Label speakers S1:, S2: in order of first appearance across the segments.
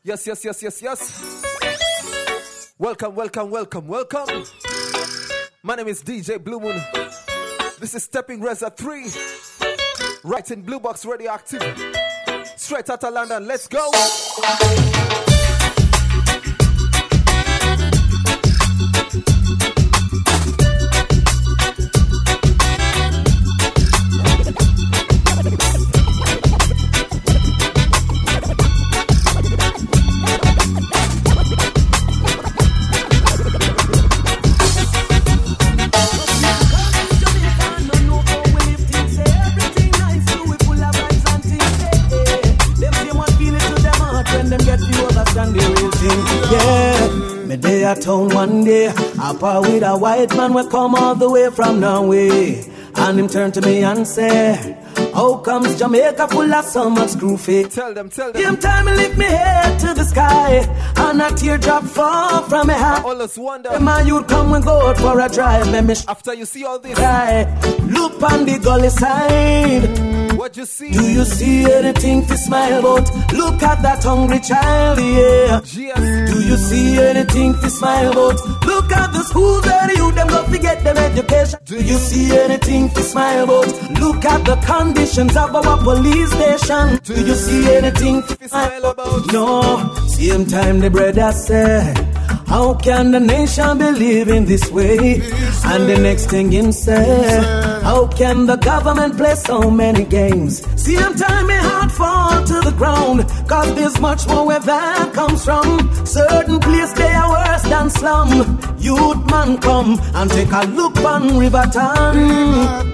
S1: Yes. Welcome. My name is DJ Blue Moon. This is Stepping Reza 3. Right in Blue Box Radioactive. Straight out of London. Let's go.
S2: Town one day, I part with a white man we come all the way from Norway, and him turn to me and say, how comes Jamaica full of so much groovy?
S1: Tell them.
S2: Him time me lift me head to the sky, and a teardrop fall from my heart.
S1: Always wonder,
S2: my youth come and go out for a drive. Let me
S1: after you see all this,
S2: look on the gully side.
S1: What you see?
S2: Do you see anything to smile about? Look at that hungry child, yeah.
S1: Yes.
S2: Do you see anything to smile about? Look at the schools where the youth them go to get them education. Do you see anything to smile about? Look at the conditions of our police station. Do you see anything to smile about? No. Same time the brother said, how can the nation be living this way? And the next thing him say, how can the government play so many games? Same time my heart fall to the ground, cause there's much more where that comes from. Certain place they are worse than slum. Youth man come and take a look on Riverton.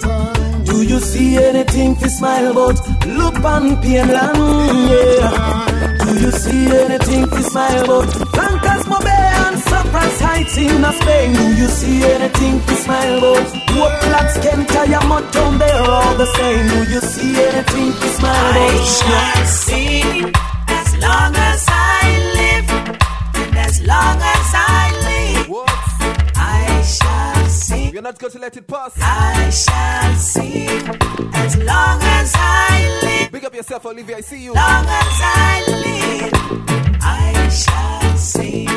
S2: Do you see anything to smile about? Look on Pienland, yeah. Do you see anything to smile about? Blancas Mobe and Cypress Heights in Spain. Do you see anything to smile about? What flats can tell your down they are all the same. Do you see anything to smile about?
S3: I shall see as long as I live, and as long as I live.
S1: What?
S3: I shall see.
S1: You're not going to let it pass.
S3: I shall see as long as I live.
S1: Big up yourself, Olivia. I see you.
S3: Long as I live, I shall see.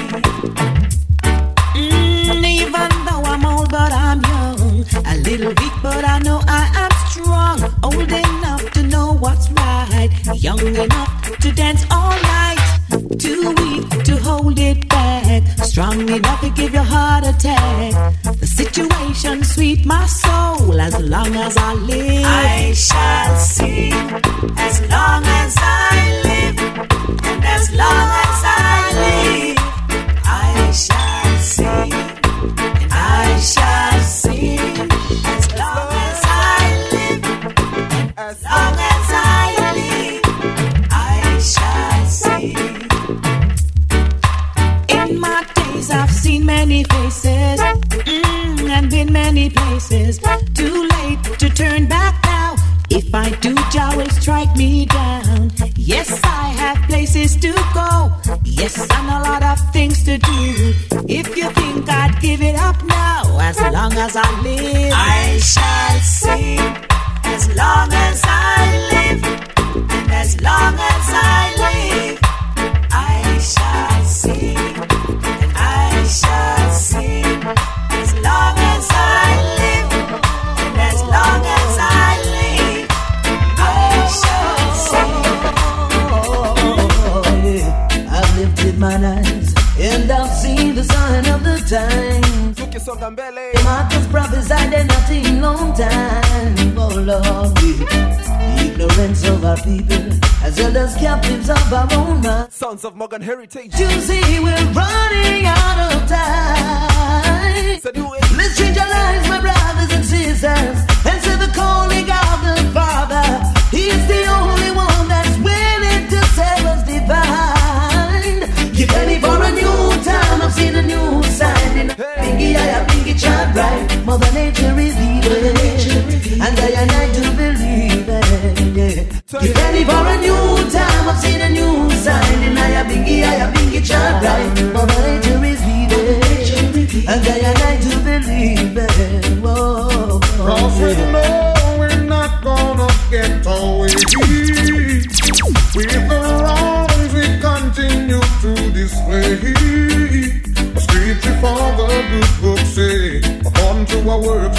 S3: Even though I'm old, but I'm young. A little weak, but I know I am strong. Old enough to know what's right. Young enough to dance all night. Too weak to hold it back. Strong enough to give your heart attack. The situation sweet my soul. As long as I live, I shall see. As long as I live, and as long as I live, I shall see. And I shall see. As long as I live, and as long as I live, I shall see. In my days I've seen many faces, and been many places. Too late to turn back now. If I do, Jah will strike me down. Yes, I have places to go. Yes, and a lot of things to do. If you think I'd give it up now, as long as I live, I shall see. As long as I live, and as long as I live, I shall see. And I shall see. As long as I live, and as long as I live, I shall see.
S2: I've lifted my eyes and I've seen the sign of the time. Marcus prophesied they're not in long time. Oh Lord, ignorance of our people, as well as captives of our own mind.
S1: Sons of Morgan Heritage.
S2: You see, we're running out of time.
S1: So
S2: let's change our lives, my brothers and sisters, and say the calling of the Father. He's the only one that's willing to save us divine. Get ready for a new time. I've seen a new sign. Bingy, I have Bingy chant right. Mother Nature is evil, and I do believe it. Yeah. Get ready for a new time. I've seen a new sign. And I have Bingy chant right. Mother Nature is evil, and I do believe it. Whoa.
S4: Cause we know we're not gonna get away with the wrongs we continue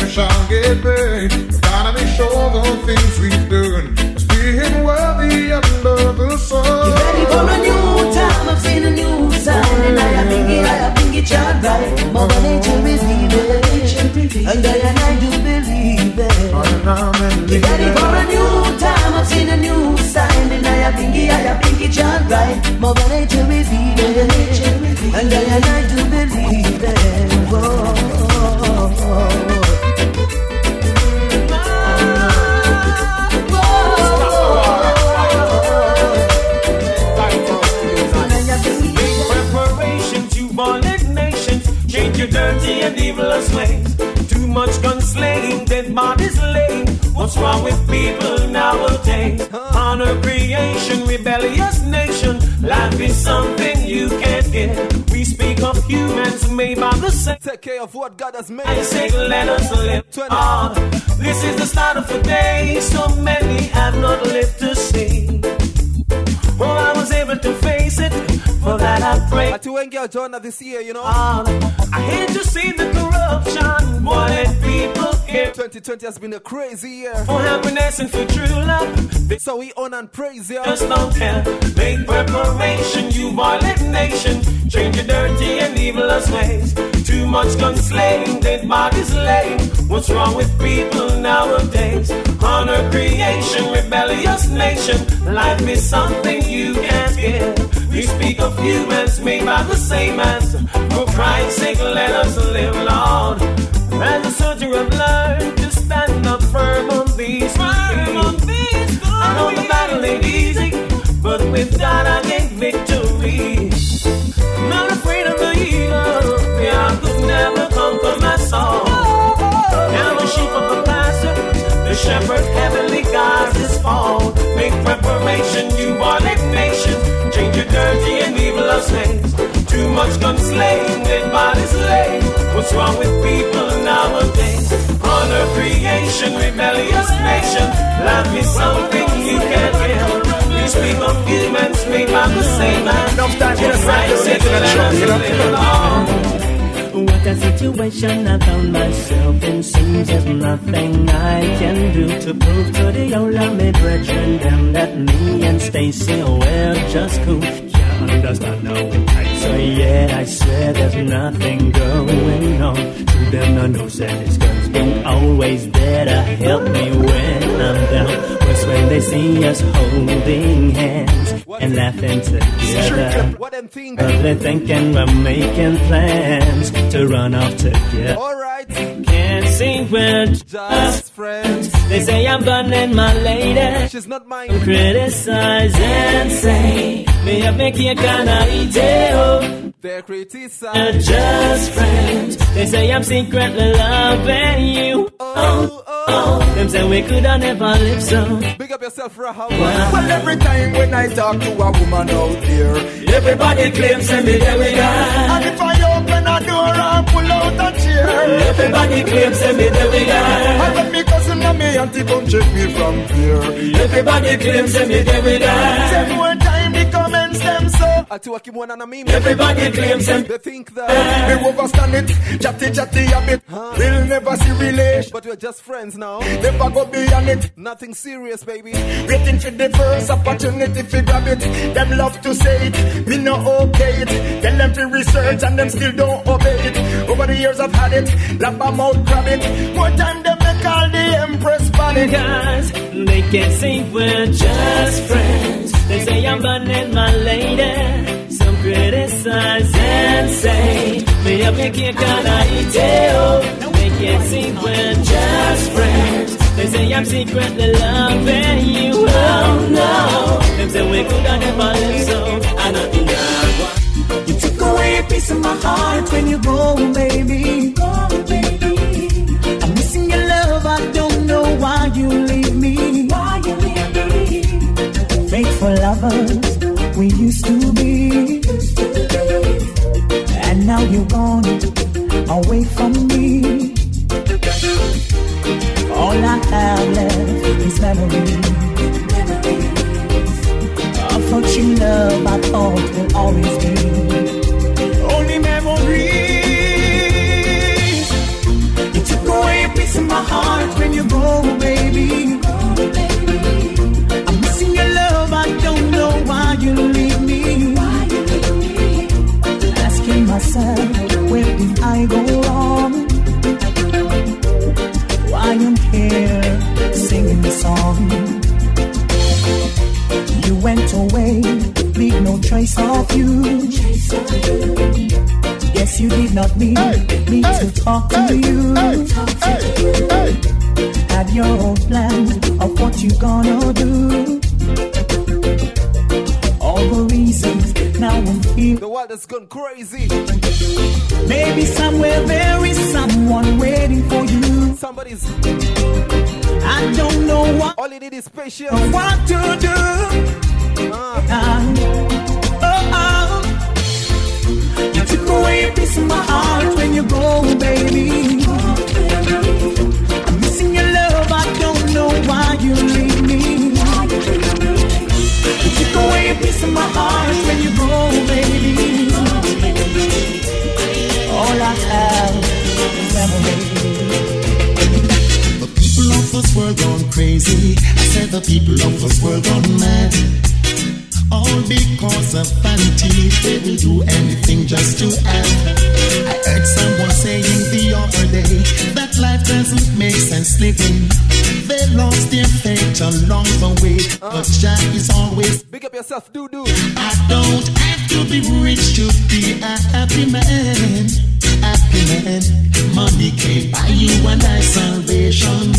S4: shall get paid. Gotta be sure the things we've done is being worthy under the sun.
S2: You ready for a new time? I've seen a new sign, and I think it's your right. Mother Nature revealed it, and I do believe it. You ready for a new time? I've seen a new sign, and I think it's your right. Mother Nature revealed it, and I do believe it. Whoa.
S5: Your dirty and evilous ways. Too much gun slaying, dead bodies laying. What's wrong with people nowadays? Honor creation, rebellious nation. Life is something you can't get. We speak of humans made by the same.
S1: Take care of what God has made.
S5: I say let us live on. This is the start of a day. So many have not lived to see. Oh, I was able to face it. For that I pray.
S1: To engage Jonah this year, you know.
S5: I hate to see the corruption. Boy, let people hear.
S1: 2020 has been a crazy year.
S5: For happiness and for true love.
S1: So we honor and praise you.
S5: Just don't tell. Make preparation, you violent nation. Change your dirty and evilous ways. Too much gun slaying, dead bodies laying. What's wrong with people nowadays? Honor creation, rebellious nation. Life is something you can't give. We speak of humans made by the same hands. For Christ's sake, let us live, Lord. As a soldier, I've learned to stand up firm on these feet. I know the battle ain't easy, but with God I gain victory. I'm not afraid of the evil. The I could never conquer my soul. Now the sheep of the pasture, the shepherd heavenly guides his fold. Make preparation, you violent nation. Change your dirty and evilous ways. Too much gun slaying, dead bodies laying. What's wrong with people nowadays? Honor creation, rebellious nation. Life is something you can't get. We speak of humans made by the same man.
S6: Enough time to what a situation I found myself in. Seems there's nothing I can do to prove to the old army brethren them that me and Stacy were just cool. Can't understand now I say yeah, I swear there's nothing going on. To them I know that it's God's been always there to help me when I'm down. Worse when they see us holding hands and laughing together.
S1: What them think?
S6: But they're thinking we're making plans to run off together.
S1: Alright.
S6: Can't see we're just
S1: friends.
S6: They say I'm burning my lady.
S1: She's not mine.
S6: Criticize and say me up make you kinda eat it.
S1: They're criticize.
S6: Just friends. They say I'm secretly loving you. Them say we coulda never live so.
S1: Big up yourself, Rahab.
S7: Well, every time when I talk to a woman out there,
S6: everybody claims to me there we got.
S7: and if I open a door and pull out a chair,
S6: Everybody claims to me there we got.
S7: I let me cousin and me auntie come check me from here.
S6: Everybody claims to me there we got.
S7: Say more time the comments them so.
S6: Everybody claims them.
S1: They think that
S7: we overstand it, chatty a bit. We'll never see relation,
S1: but we're just friends now.
S7: Never go beyond it.
S1: Nothing serious, baby.
S7: Waiting for the first opportunity to grab it. Them love to say it, me no okay it. Tell them to research and them still don't obey it. Over the years I've had it, lap my mouth grab it. More time them make all the empress panic.
S6: Because they can see we're just friends. They say I'm burning my lady. Some criticize and say me up make you kinda eat it. They can see we're just friends. They say I'm secretly loving you. Oh no. Them say we coulda never live so. I know you know.
S2: You took away a piece of my heart when you go, baby. I'm missing your love. I don't know why you leave me. Faithful lovers we used to be, and now you're gone away from me. All I have left is memories of what you love. I thought will always be only memories. You took away a piece of you did not need me to talk to you. Have your own plan of what you gonna do. All the reasons now I'm here.
S1: The world has gone crazy.
S2: Maybe somewhere there is someone waiting for you.
S1: Somebody's.
S2: I don't know what.
S1: All you need is patience.
S2: What to do. You took away a piece of my heart when you go, baby. I'm missing your love. I don't know why you leave me. You took away a piece of my heart when you go, baby. All I have is memories.
S8: The people of this world gone crazy. I said the people of this world gone mad. All because of vanity. They will do anything just to add. I heard someone saying the other day that life doesn't make sense living. They lost their faith along the way, but Jah is always.
S1: Big up yourself, do.
S8: I don't have to be rich to be a happy man. Happy man. Money can't buy you and I salvation.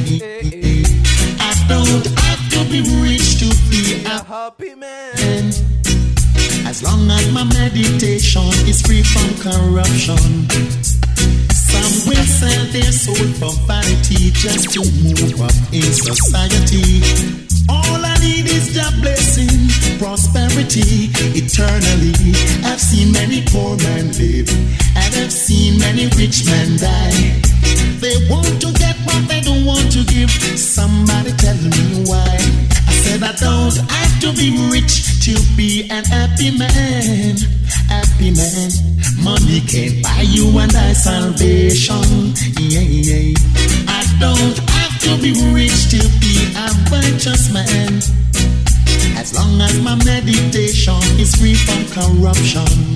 S8: I don't have to be rich to be a
S1: happy man.
S8: As long as my meditation is free from corruption. Some will sell their soul for vanity just to move up in society. All I need is the blessing, prosperity, eternally. I've seen many poor men live, and I've seen many rich men die. They want to get what they don't want to give. Somebody tell me why. I said I don't have to be rich to be an happy man. Happy man. Money can't buy you and I salvation. Yeah. I don't have to be rich to be a righteous man. As long as my meditation is free from corruption.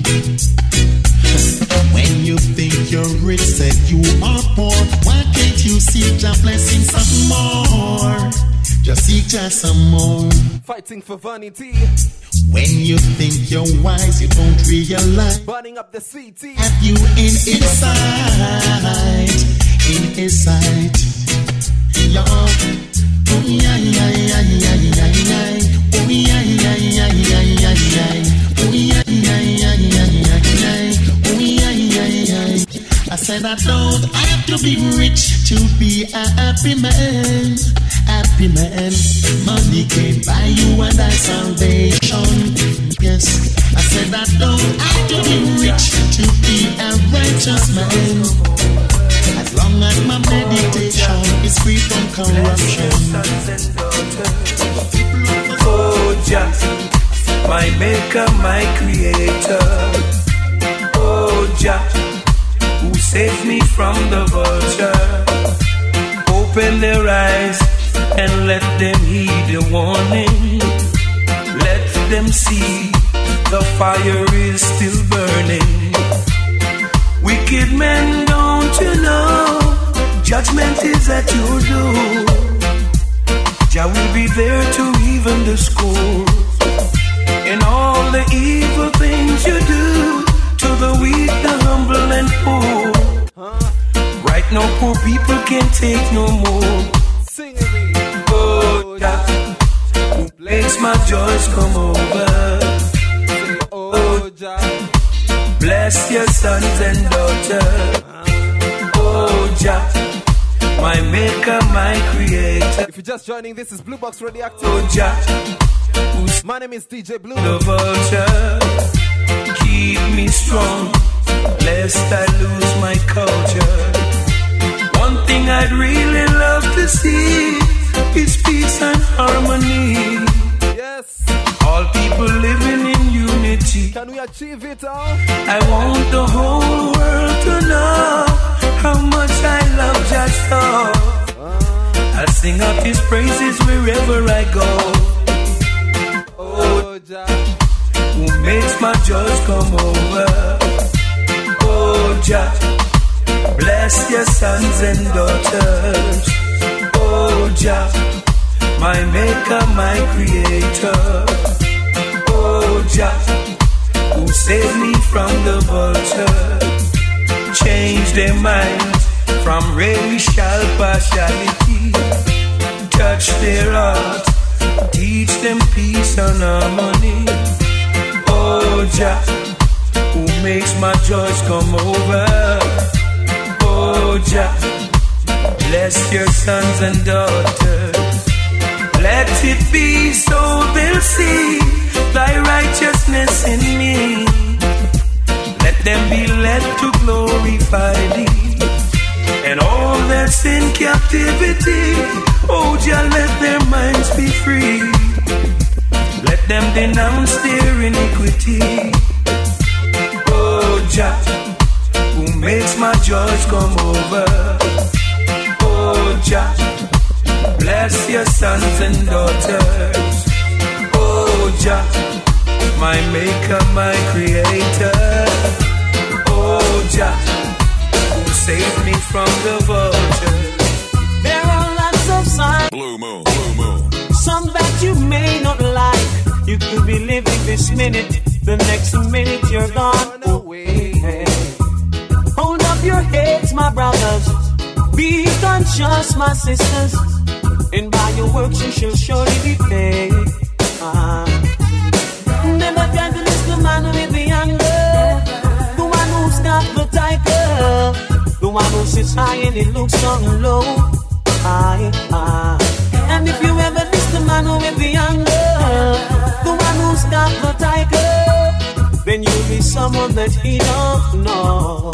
S8: When you think you're rich, said you are poor. Why can't you seek your blessings some more? Just seek just some more.
S1: Fighting for vanity.
S8: When you think you're wise, you don't realize.
S1: Burning up the city.
S8: Have you in his sight? In his sight. Yo. Oh yeah. Oh yeah. I said I don't have to be rich to be a happy man. Happy man. Money can't buy you and I salvation. Yes. I said I don't have to be rich to be a righteous man. As long as my meditation is free from corruption.
S5: Oh Jah, my maker, my creator. Oh Jah, who saved me from the vulture. Open their eyes and let them heed the warning. Let them see the fire is still burning. Wicked men, don't you know, judgment is at your door. Jah will be there to even the score. In all the evil things you do to the weak, the humble and poor. Right now poor people can't take no more.
S1: Sing it.
S5: Oh Jah, who makes my joys come over.
S1: Oh Jah,
S5: bless your sons and daughters. Oh Jah, my maker, my creator.
S1: If you're just joining, this is Blue Box Radioactive.
S5: Oh Jah,
S1: my name is DJ Blue.
S5: The vulture, keep me strong, lest I lose my culture. One thing I'd really love to see is peace and harmony.
S1: Yes.
S5: All people living in unity.
S1: Can we achieve it all?
S5: I want the whole world to know how much I love Jah. I'll sing up his praises wherever I go.
S1: Oh Jah,
S5: who makes my joys come over. Oh Jah, bless your sons and daughters. Oh Jah, my maker, my creator. Oh Jah, who saved me from the vulture.
S9: change their minds from racial partiality. Touch their hearts, teach them peace and harmony. Oh Jah, who makes my joys come over. Oh Jah, bless your sons and daughters. Let it be so they'll see thy righteousness in me. Let them be led to glorify thee. And all that's in captivity, oh Jah, let their minds be free. Let them denounce their iniquity. Oh Jah, who makes my joys come over. Oh Jah, bless your sons and daughters. Oh Jah, my maker, my creator. Oh Jah, who saved me from the vultures.
S3: There are lots of signs.
S10: Blue moon, blue moon.
S3: Some that you may not like. You could be living this minute, the next minute you're gone away. Hold up your heads, my brothers. Be conscious, my sisters. And by your works you shall surely be paid. Never try to miss the man with the anger, the one who's got the tiger, the one who sits high and he looks down low. And if you ever miss the man with the anger, the one who's got the tiger, then you'll be someone that he don't know.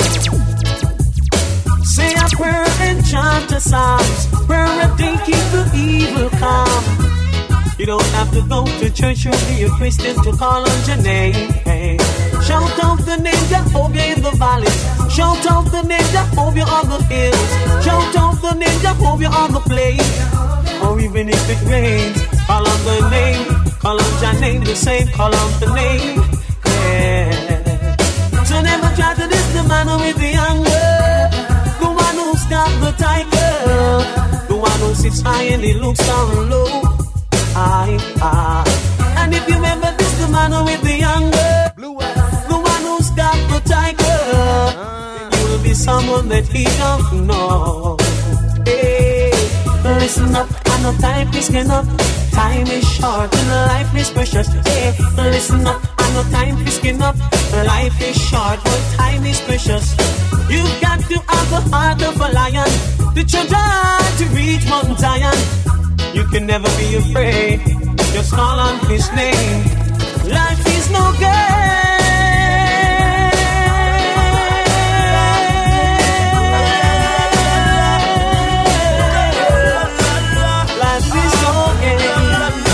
S3: Say a prayer and chant a psalms. Prayer a day keep the evil calm. You don't have to go to church or be a Christian to call on your name. Hey. Shout out the name Jehovah in the valleys. Shout out the name Jehovah on the hills. Shout out the name Jehovah on the plain. Or even if it rains, call on the name. Call on your name the same. Call on the name. Yeah. So never try to diss the man with the anger. The one who's got the tiger. The one who sits high and he looks down low. And if you remember this, the man with the anger, the one who's got the tiger, then you will be someone that he don't know. Hey, listen up, I know time is enough. Time is short and life is precious. Hey, listen up, I know time is enough. Life is short but time is precious. You've got to have the heart of a lion, the children to reach Mount Zion. You can never be afraid, just call on his name. Life is no game. Life is no game.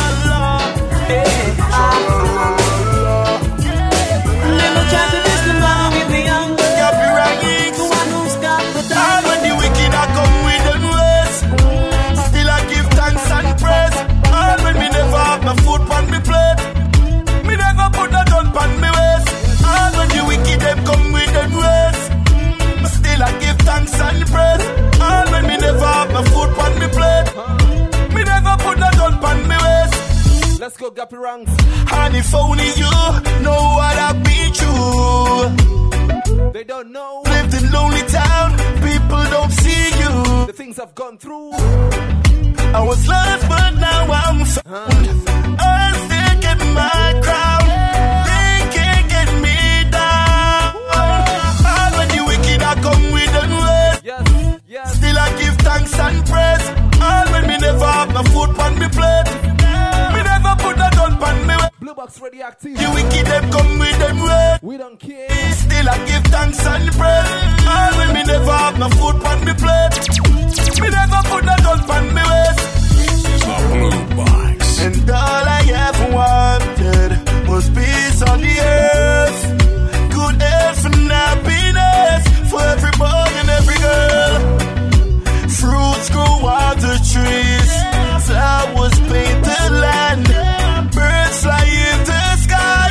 S3: Never try to miss the man with the anger, the one who's got the time.
S11: When the wicked are come with them ways, still I give thanks and praise. All when me never have my food on me plate, me never put a gun on me waist. All when the wicked them come with them ways, still I give thanks and praise. All when me never have my food on me plate, me never put a gun on me waist.
S1: Let's go, Gappy Ranks.
S11: And if only you know what I've been through.
S1: They don't know.
S11: Lived in lonely town, people don't see you.
S1: The things I've gone through.
S11: I was lost, but now I'm found. I'm still getting my crown. They can't get me down. All when the wicked are come with them ways,
S1: Yes, yes.
S11: still I give thanks and praise. All when me never have my food on me plate, me never put a gun on me way.
S1: Blue Box Radioactive.
S11: The wicked them come with them ways,
S1: We don't care.
S11: still I give thanks and praise. All when me never have my food on me plate, me never put a gun on me waist.
S10: The Blue Box.
S11: And all I ever wanted was peace on the earth, good health and happiness for every boy and every girl. Fruits grow out the trees, flowers paint the land, birds fly in the sky.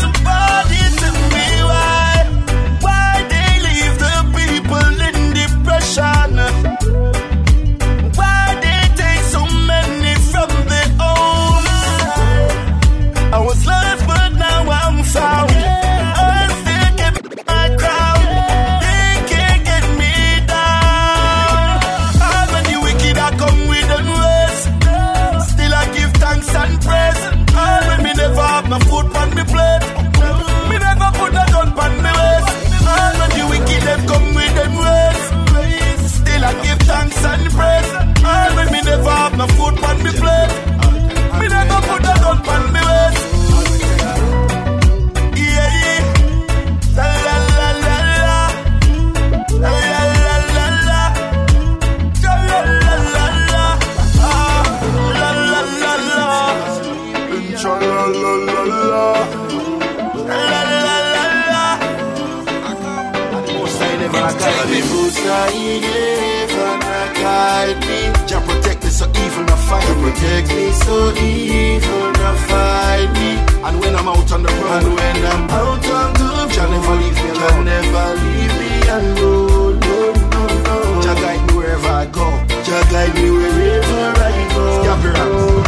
S11: Somebody tell me why they leave the people in depression. High ever not guide me. Jah protect me so evil not find me. Protect me so evil not find me. And when I'm out on the road, and when I'm out on the road, Jah never leave me alone. Jah never leave me alone. No, no, no. Jah guide me wherever I go. Jah guide me wherever I go. Scap your hands.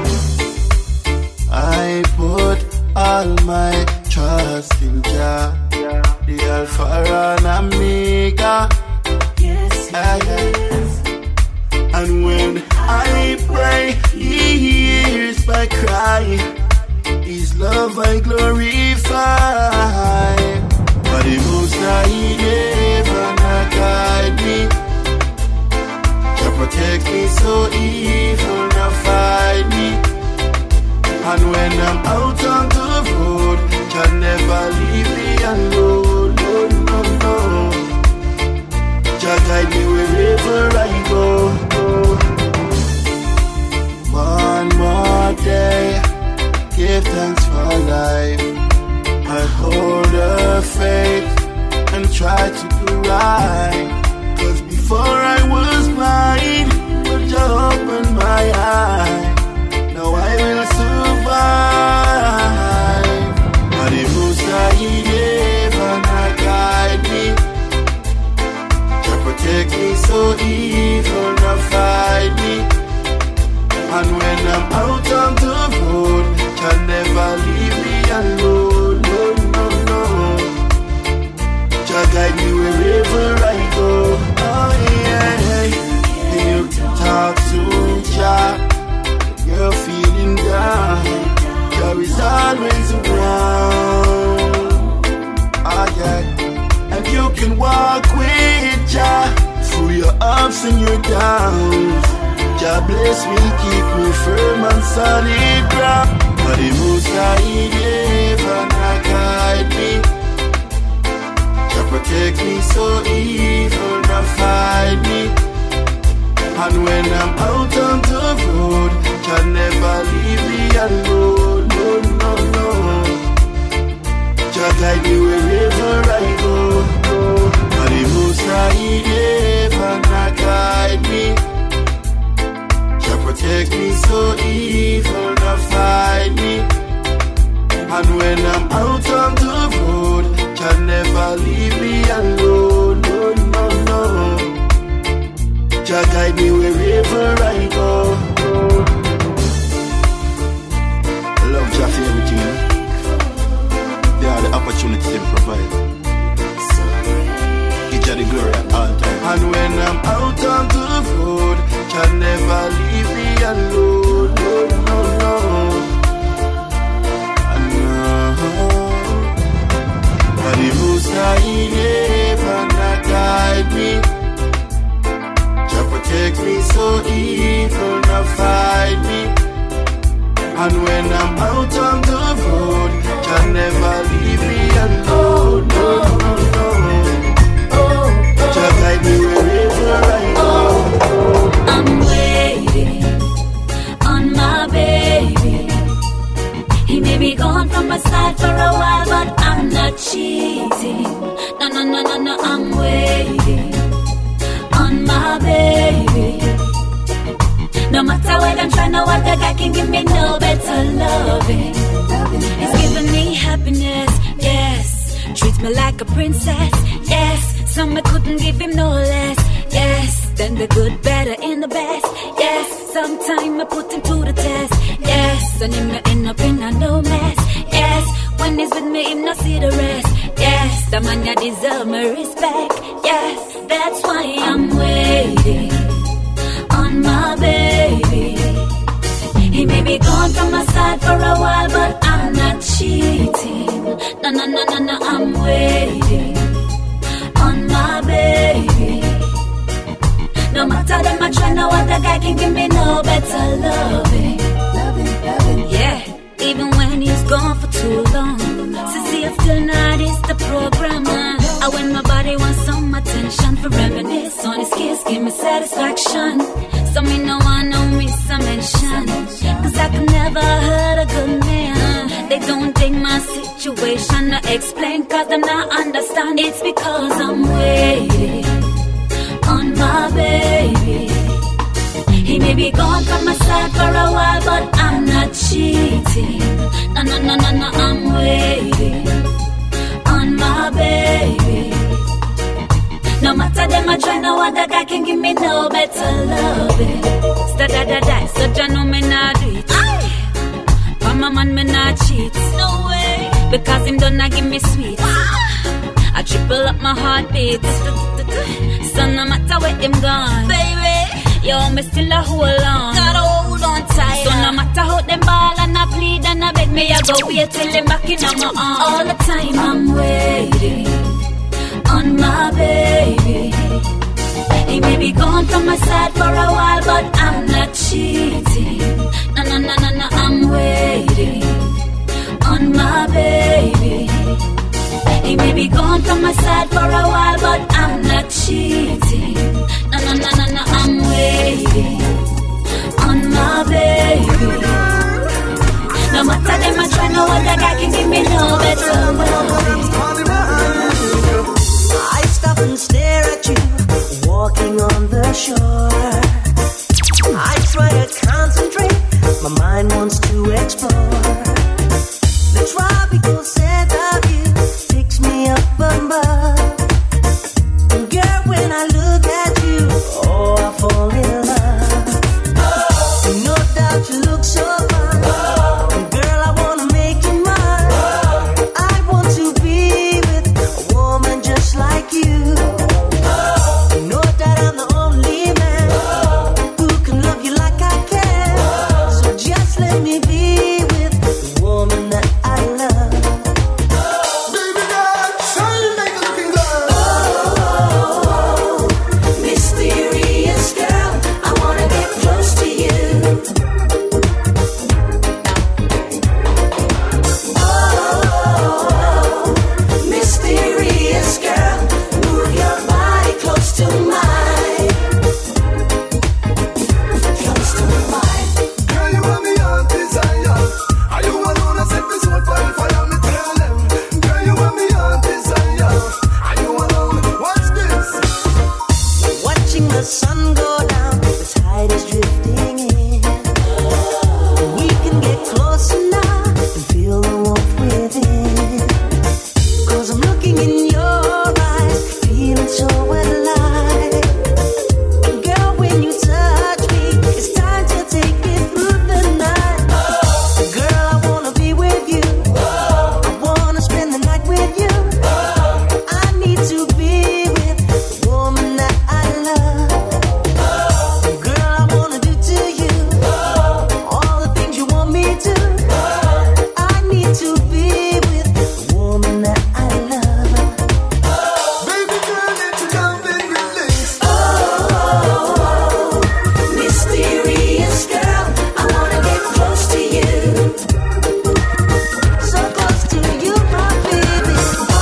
S11: I put all my trust in Jah, the Alpha and Omega. Yes, yes. And when I pray, He hears my cry. His love I glorify. But the Most High never not guide me. Jah protect me so evil not find me. And when I'm out on the road, Jah never leave me alone. No, no, no. Jah guide me wherever I go. One more day, give thanks for life. I hold the faith and try to do right. 'Cause before I was blind, but Jah opened my eye. Now I will survive. But the Most High never not guide me. Jah protect me so evil not find me. And when I'm out on the road, Jah never leave me alone. No, no, no. Jah guide me wherever I go. Oh yeah. You talk to Jah. You're feeling down, Jah is always around. Ah, yeah. And you can walk with Jah through your ups and your downs. Jah bless me, keep me firm on solid ground. But the Most High never not guide me. Jah protect me so evil not find me. And when I'm out on the road, Jah never leave me alone. No, no, no. Jah guide me wherever I go. But the Most High never not guide me. Jah protect me so evil not find me. And when I'm out on the road, Jah never leave me alone. No, no, no. Jah guide me wherever I go. I love Jah for everything. They are the opportunities they provide. Give Jah the glory at all times. And when I'm out on the road, Jah never leave me alone. No, no, no. And but the Most High never not guide me. Protect me so evil not find me. And when I'm out on the road, Jah never leave me alone. No, no, no. Jah guide me wherever I go.
S12: I'm waiting on my baby. He may be gone from my side for a while, but I'm not cheating. No, no, no, no, no. I'm waiting on my baby. No matter what I'm trying, no other guy can give me no better loving. He's giving me happiness, yes. Treats me like a princess, yes. Some I couldn't give him no less, yes. Then the good, better, and the best, yes. Sometime I put him to the test, yes. And him I end up in a no mess, yes. When he's with me, him not see the rest, yes. The man ya deserve my respect, yes. That's why I'm waiting on my baby. He may be gone from my side for a while, but I'm not cheating. No, no, no, no, no, I'm waiting on my baby. No matter them I try, no other guy can give me no better loving. Yeah, even when he's gone for too long. See if till night is the program. When my body wants some attention, for reminisce on his kiss, give me satisfaction. So me no one no miss a mention. 'Cause I can never hurt a good man. They don't take my situation to explain, 'cause them not understand. It's because I'm waiting my side for a while, but I'm not cheating. No, no, no, no, no, I'm waiting on my baby. No matter them I try, no other guy can give me no better loving. Sta-da-da-da, so ya know me not do it. For my man me not cheat. No way. Because him done not give me sweet. I triple up my heartbeat. So no matter where him gone, baby, yo, me still a hold on. Gotta hold on tight. So no matter how them ball and I plead and I beg me, I go wait till him back in on my arm. All the time I'm waiting on my baby. He may be gone from my side for a while, but I'm not cheating. No, no, no, no, no, I'm waiting on my baby. He may be gone from my side for a while, but I'm not cheating. No, no, no, no, no, I'm waiting on my baby. No matter them I try, no other guy can give me no better loving.
S13: I stop and stare at you, walking on the shore. I try to concentrate, my mind wants to explore. The tropical scent of you takes me up above. Girl, when I look at you, oh, I fall in love. No doubt you look so fine. Girl, I wanna make you mine. I want to be with a woman just like you. No doubt I'm the only man who can love you like I can. So just let me be with the woman that I love.
S11: Baby girl, show you make it looking good.
S13: Oh, mysterious girl, I wanna get close to you. Oh, mysterious girl, move your body close to mine. Close to mine.
S11: Girl, you want me on desire. Are you alone? I set this world on fire, me tell them. Girl, you want me on desire. Are you alone? Watch this.
S13: Watching the sun go down, the tide is drifting in. We can get closer now and feel the warmth within. 'Cause I'm looking in your eyes, feeling so alive. And girl, when you touch me, it's time to take it through the night. Girl, I wanna be with you. I wanna spend the night with you. I need to be with the woman that I love. Girl, I wanna do to you all the things you want me to. I need to be with the woman that I love.
S11: Baby girl, let your loving release.
S13: Oh, mysterious girl, I wanna get close to you. So close to you, my baby.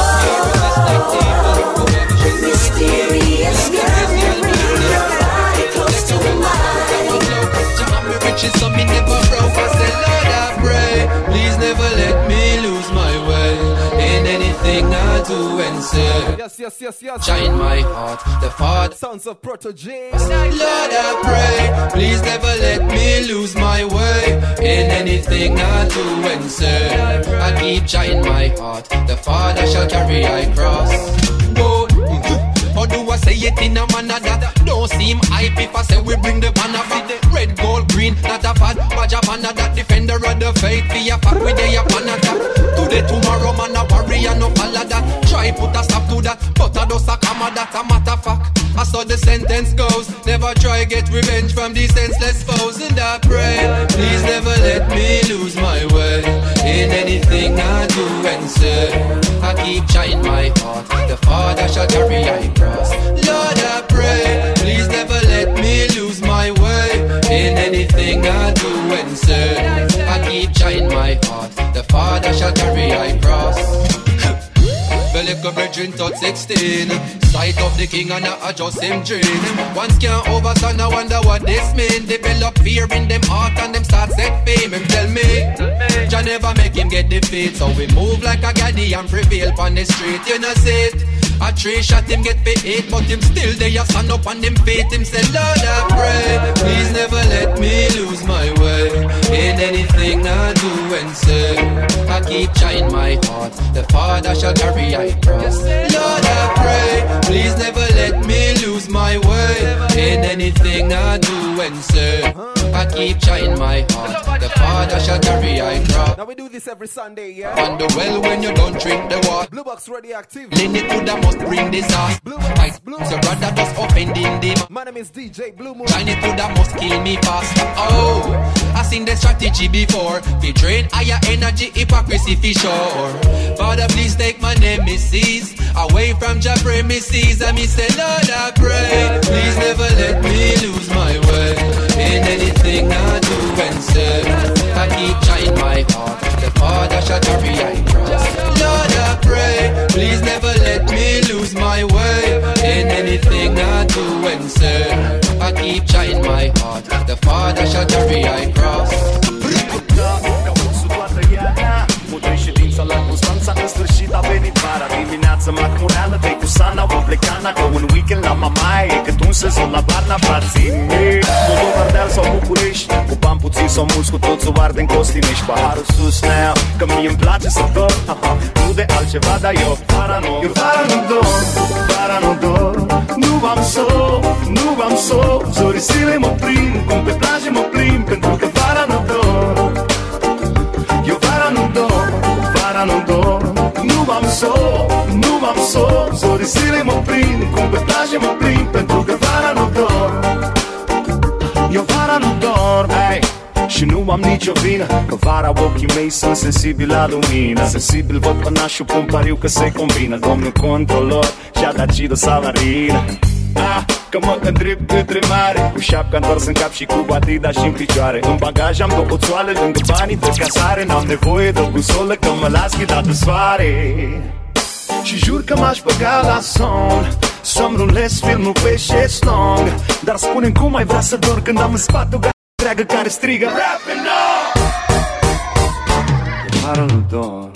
S13: Oh, mysterious girl, bring your body close to mine.
S14: Riches so me never broke. I say, Lord, I pray, please never let me lose my way in anything I do and say.
S1: Yes, yes, yes, yes.
S14: Shine my heart, the Father.
S1: Sounds of Protege.
S14: Lord, I pray, please never let me lose my way in anything I do and say. I keep trying my heart, the Father shall carry I cross. Whoa. Or do I say it in a manner that don't seem hype if I say we bring the banner back? Red, gold, green, not a fad. Badge of honor, that defender of the faith. Be a fact, we day upon attack. Today, tomorrow, man, a warrior, no follow that. Try put a stop to that, but I don't suck, that's a matter of fact. I saw the sentence goes. Never try get revenge from these senseless foes. And I pray, please never let me lose my way in anything I do and say. I keep trying my heart, the Father shall carry I cross. Lord, I pray, please never let me lose my way in anything I do and say. I keep trying my heart, the Father shall carry I cross. The little brethren touch 16. Sight of the king and I adjust him dream. Once can't overstand, I wonder what this mean. Develop fear in them heart and them start set fame. Him tell me, Jah never make him get defeat. So we move like a gaddy and prevail on the street. You know see it. A 3 shot him get for 8, but him still there. Stand up on him feet, him say, Lord, I pray, please never let me lose my way in anything I do and say. I keep trying my heart, the Father shall carry I cross. Lord, I pray, please never let me lose my way in anything I do and say. I keep trying my heart, the Father shall carry I cross.
S1: Now we do this every Sunday, yeah?
S14: On the well when you don't drink the water.
S1: Blue Box Radioactive.
S14: Lenny Kuda must bring this sauce.
S1: Blue Box, Blue
S14: So brother just offending them.
S1: My name is DJ Blue Moon.
S14: Shiny Kuda must kill me fast. Oh, I seen the strategy before. Fi drain higher energy, hypocrisy fi sure. Father, please take my nemesis away from your premises. And me say, Lord, I pray, please never let me lose my way in anything I do and say. I keep trying my heart, the Father shall carry I cross. Lord, I pray, please never let me lose my way in anything I do and say. I keep trying my heart, the Father shall carry I cross.
S15: Mutei ședința la Constanța, în sfârșit a venit vara. Dimineața macmureală, de cu Sana, o plecana, că un weekend la Mamaia, e cât un sezon la Varna, frații mei. Moldova, Ardeal sau București, cu bani puțin sau mulți, cu toți o arde în Costinești. Paharul sus, nea, că mie îmi place să dor, nu de altceva, dar eu vara nu. Eu vara nu dor, vara nu dor, nu am sol, nu am sol. Zorisile mă prind, cum pe plaje mă plimb, pentru că vara nu dor. Eu vara nu dor, vara nu dor, nu am sol, nu am sol. Zorisile mă prind, cum pe plaje mă plimb, pentru că vara nu dor. Eu vara nu dor, hey. Și nu am nicio vină, că vara ochii mei sunt sensibili la lumină. Sensibil văd pe nașul, pun pariu că se combină. Domnul controlor și-a dat Cido Salarină. Că mă îndrept către mare, cu șapca întors în cap și cu batida și în picioare. În bagaj am două țoale lângă banii de casare. N-am nevoie de o busolă, că mă las ghidat de soare. Și jur că m-aș băga la somn, să-mi rulez filmul pe șezlong. Dar spune-mi cum ai vrea să dor când am în spate o întreagă care strigă Rapping on! Vara nu dor,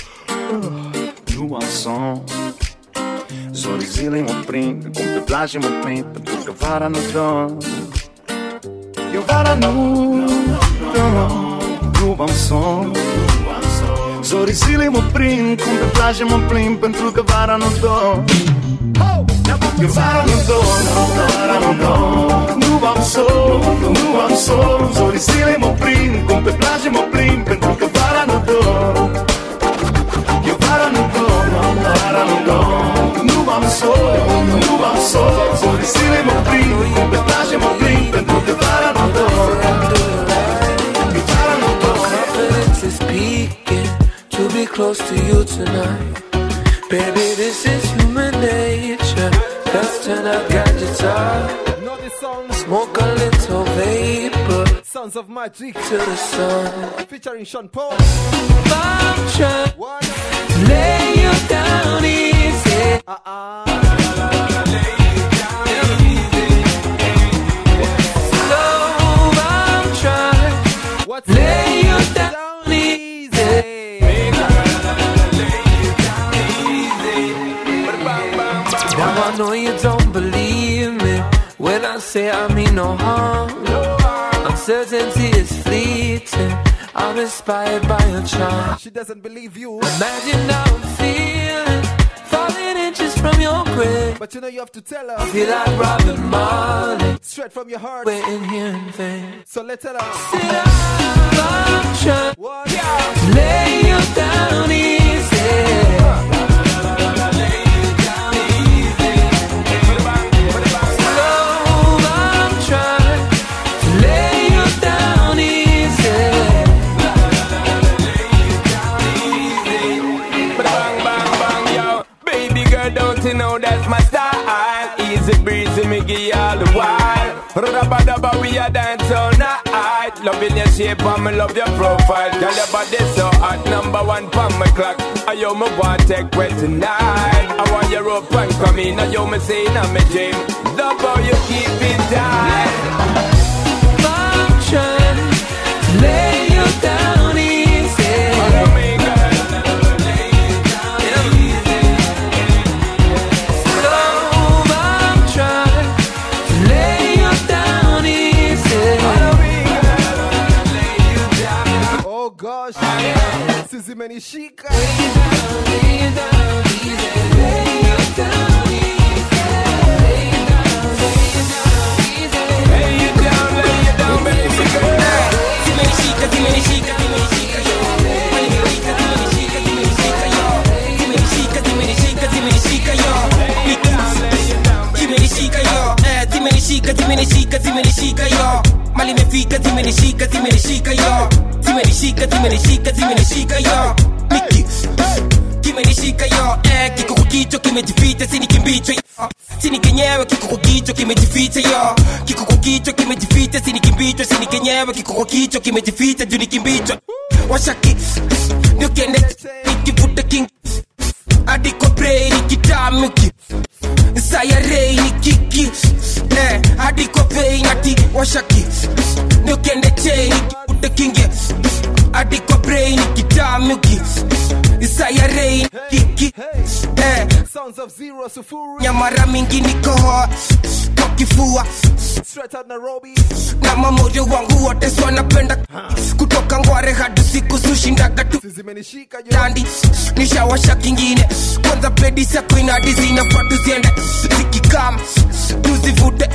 S15: nu am somn. Zorii zilei mă prind, cum pe plaje mă prind, pentru că vara nu dor. Eu vara nu dor, nu am somn. Zorii zilei mă prind, cum pe plaje mă plimb, pentru că vara nu dor. Eu vara nu dor, vara nu dor, nu am sol, nu am sol. Zorii zilei mă prind, cum pe plaje mă plimb, pentru că vara nu dor. Eu vara nu dor, vara nu dor, nu am sol, nu am sol. Zorii zilei mă prind, cum pe plaje mă plimb, pentru că vara nu dor. Eu vara nu dor.
S16: My confidence is peaking to be close to you tonight. Baby, this is human nature. Let's turn our gadgets off. Smoke a little vapor.
S1: Sons of Magic
S16: to the sun.
S1: Featuring Sean Paul.
S16: I'm trying to lay you down easy. Slow, I'm trying to lay you down easy. Now I know you don't believe me when I say I mean no harm. Uncertainty is fleeting. I'm inspired by your charm.
S1: She doesn't believe you.
S16: Imagine how I'm feeling, falling inches from your grave.
S1: But you know you have to tell her.
S16: I feel like Robin Marley,
S1: straight from your heart.
S16: Waiting here in vain.
S1: So let's tell her.
S16: I'm trying to lay you down easy.
S17: You know that's my style. Easy breezy, me give you all the while. Rabba we a dance all night. Loving your shape and me love your profile. Girl, your body so hot, #1 pon my clock. I yo me want take wet tonight. I want your rope and come in. I yo me say in my dream. Love how you keep it tight.
S16: I'm trying to lay you down easy.
S1: gosh. Sisi menishika.
S18: Zimenishika yo, mali imefika, zimenishika yo, zimenishika yo, Miki, kimenishika yo, kiko kukicho kimejificha, sini kimbicho yo, sini kenyewe kiko kukicho kimejificha yo, kiko kukicho kimejificha, sini kimbicho, sini kenyewe kiko kukicho kimejificha, juni kimbicho, washaki, ndio kende, nikivuta king, adiko pray, nikitamuki, saya rei, nikiki, adiko pay, nati, washaki, ndio kende chain, nikipute kinge, adiko brain, nikitamuki, saya rei, kiki,
S1: Sounds of Zero Sufuri.
S18: Nyamara mingi nikohoa kwa kifua,
S1: straight out Nairobi.
S18: Na mamoyo wangu wote so napenda kutoka Ngware hadi siku sushindaga tu Dandi, nishawasha kingine kwanza pedi sako inadi zinafatu ziende zikikam, tuzivute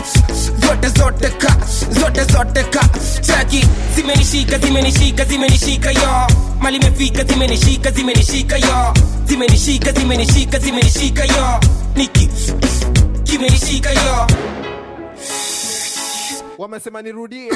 S18: zote ka Chaki, zimenishika yo, mali mefika zimenishika yo, zimenishika yo, Niki, kimenishika yo.
S1: Wamesema nirudie.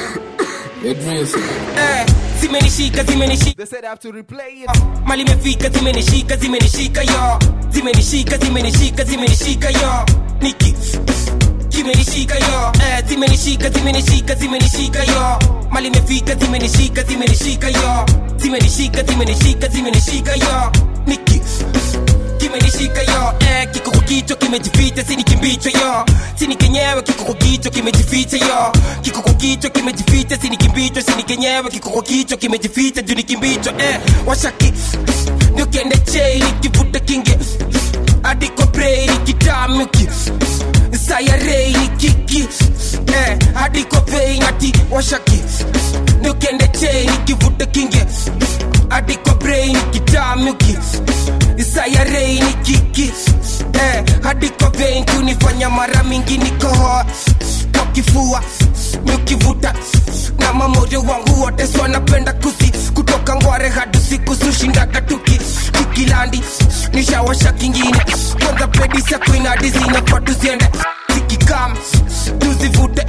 S18: Zimenishika.
S1: They said I have to replay it.
S18: Mali mefika zimenishika yo, zimenishika yo, Niki, kimenishika yo. Zimenishika yo, mali mefika zimenishika yo, zimenishika yo, Niki, kimenishika yo, kiko kukicho kimejificha, sini kimbicho yo, sini kenyewe kiko kukicho kimejificha yo, kiko kukicho kimejificha, sini kimbicho, sini kenyewe kiko kukicho kimejificha, juni kimbicho, washaki, ndio kende chain, nikivuta kinge, adiko pray, nikitamuki, saya rei, nikiki, adiko pay, nati, washaki, ndio kende chain, nikivuta kinge, adiko pray, nikitamuki, Isaya rei ni kiki, hadi kwa vein kunifanya mara mingi nikohoa kwa kifua, nikivuta na mamoyo wangu wote so napenda kusi kutoka Ngware hadi siku sushindaga tuki Kikilandi, nishawasha kingine kwanza pedi sako inadi zinafatu ziende zikikam, tuzivute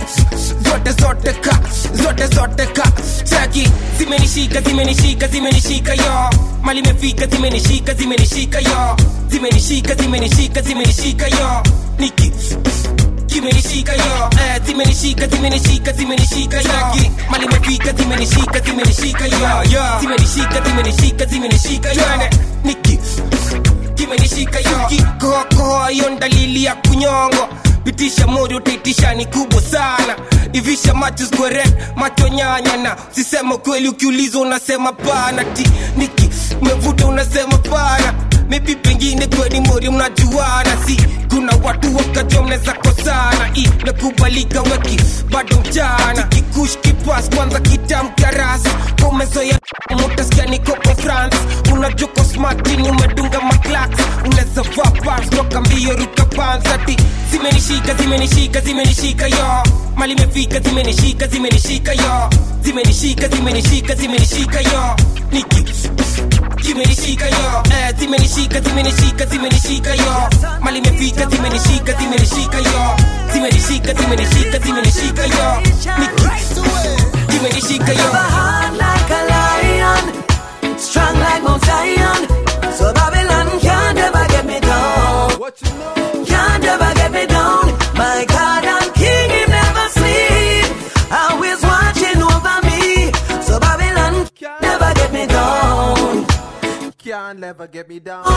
S18: zote ka Chaki, zimenishika yo, mali mefika zimenishika yo, zimenishika yo, Niki, kimenishika yo, zimenishika yo, mali mefika zimenishika yo, zimenishika yo, Niki, kimenishika yo, kikohoa yo dalili ya kunyongo, pitisha moyo utaitisha ni kubwa sana, ivisha macho square macho nyanya na sisema kweli, ukiulizwa unasema pana, Niki umevuta unasema pana, maybe pengine kweni mori mnajuana, si kuna watu wakajua mneza kosana, nakubalika weki bado mchana, kikush kipas kwanza kitamkarasi kumezoya mutaskia niko kwa France, unajoko smart ni umedunga maklaks, uneza vapans toka mbio ruka pansati, zimenishika yo, mali mefika zimenishika yo, zimenishika yo, Niki, kimenishika yo, zimenishika yo, mali mefika zimenishika yo, zimenishika yo, Niki, kimenishika yo.
S2: Heart like a lion, strong like Mount Zion, so Babylon can't ever get me down.
S1: What you know?
S2: Can't ever get me down. My God and King, He never sleep, always watching over me, so Babylon can't never get me down.
S1: can't never get me down.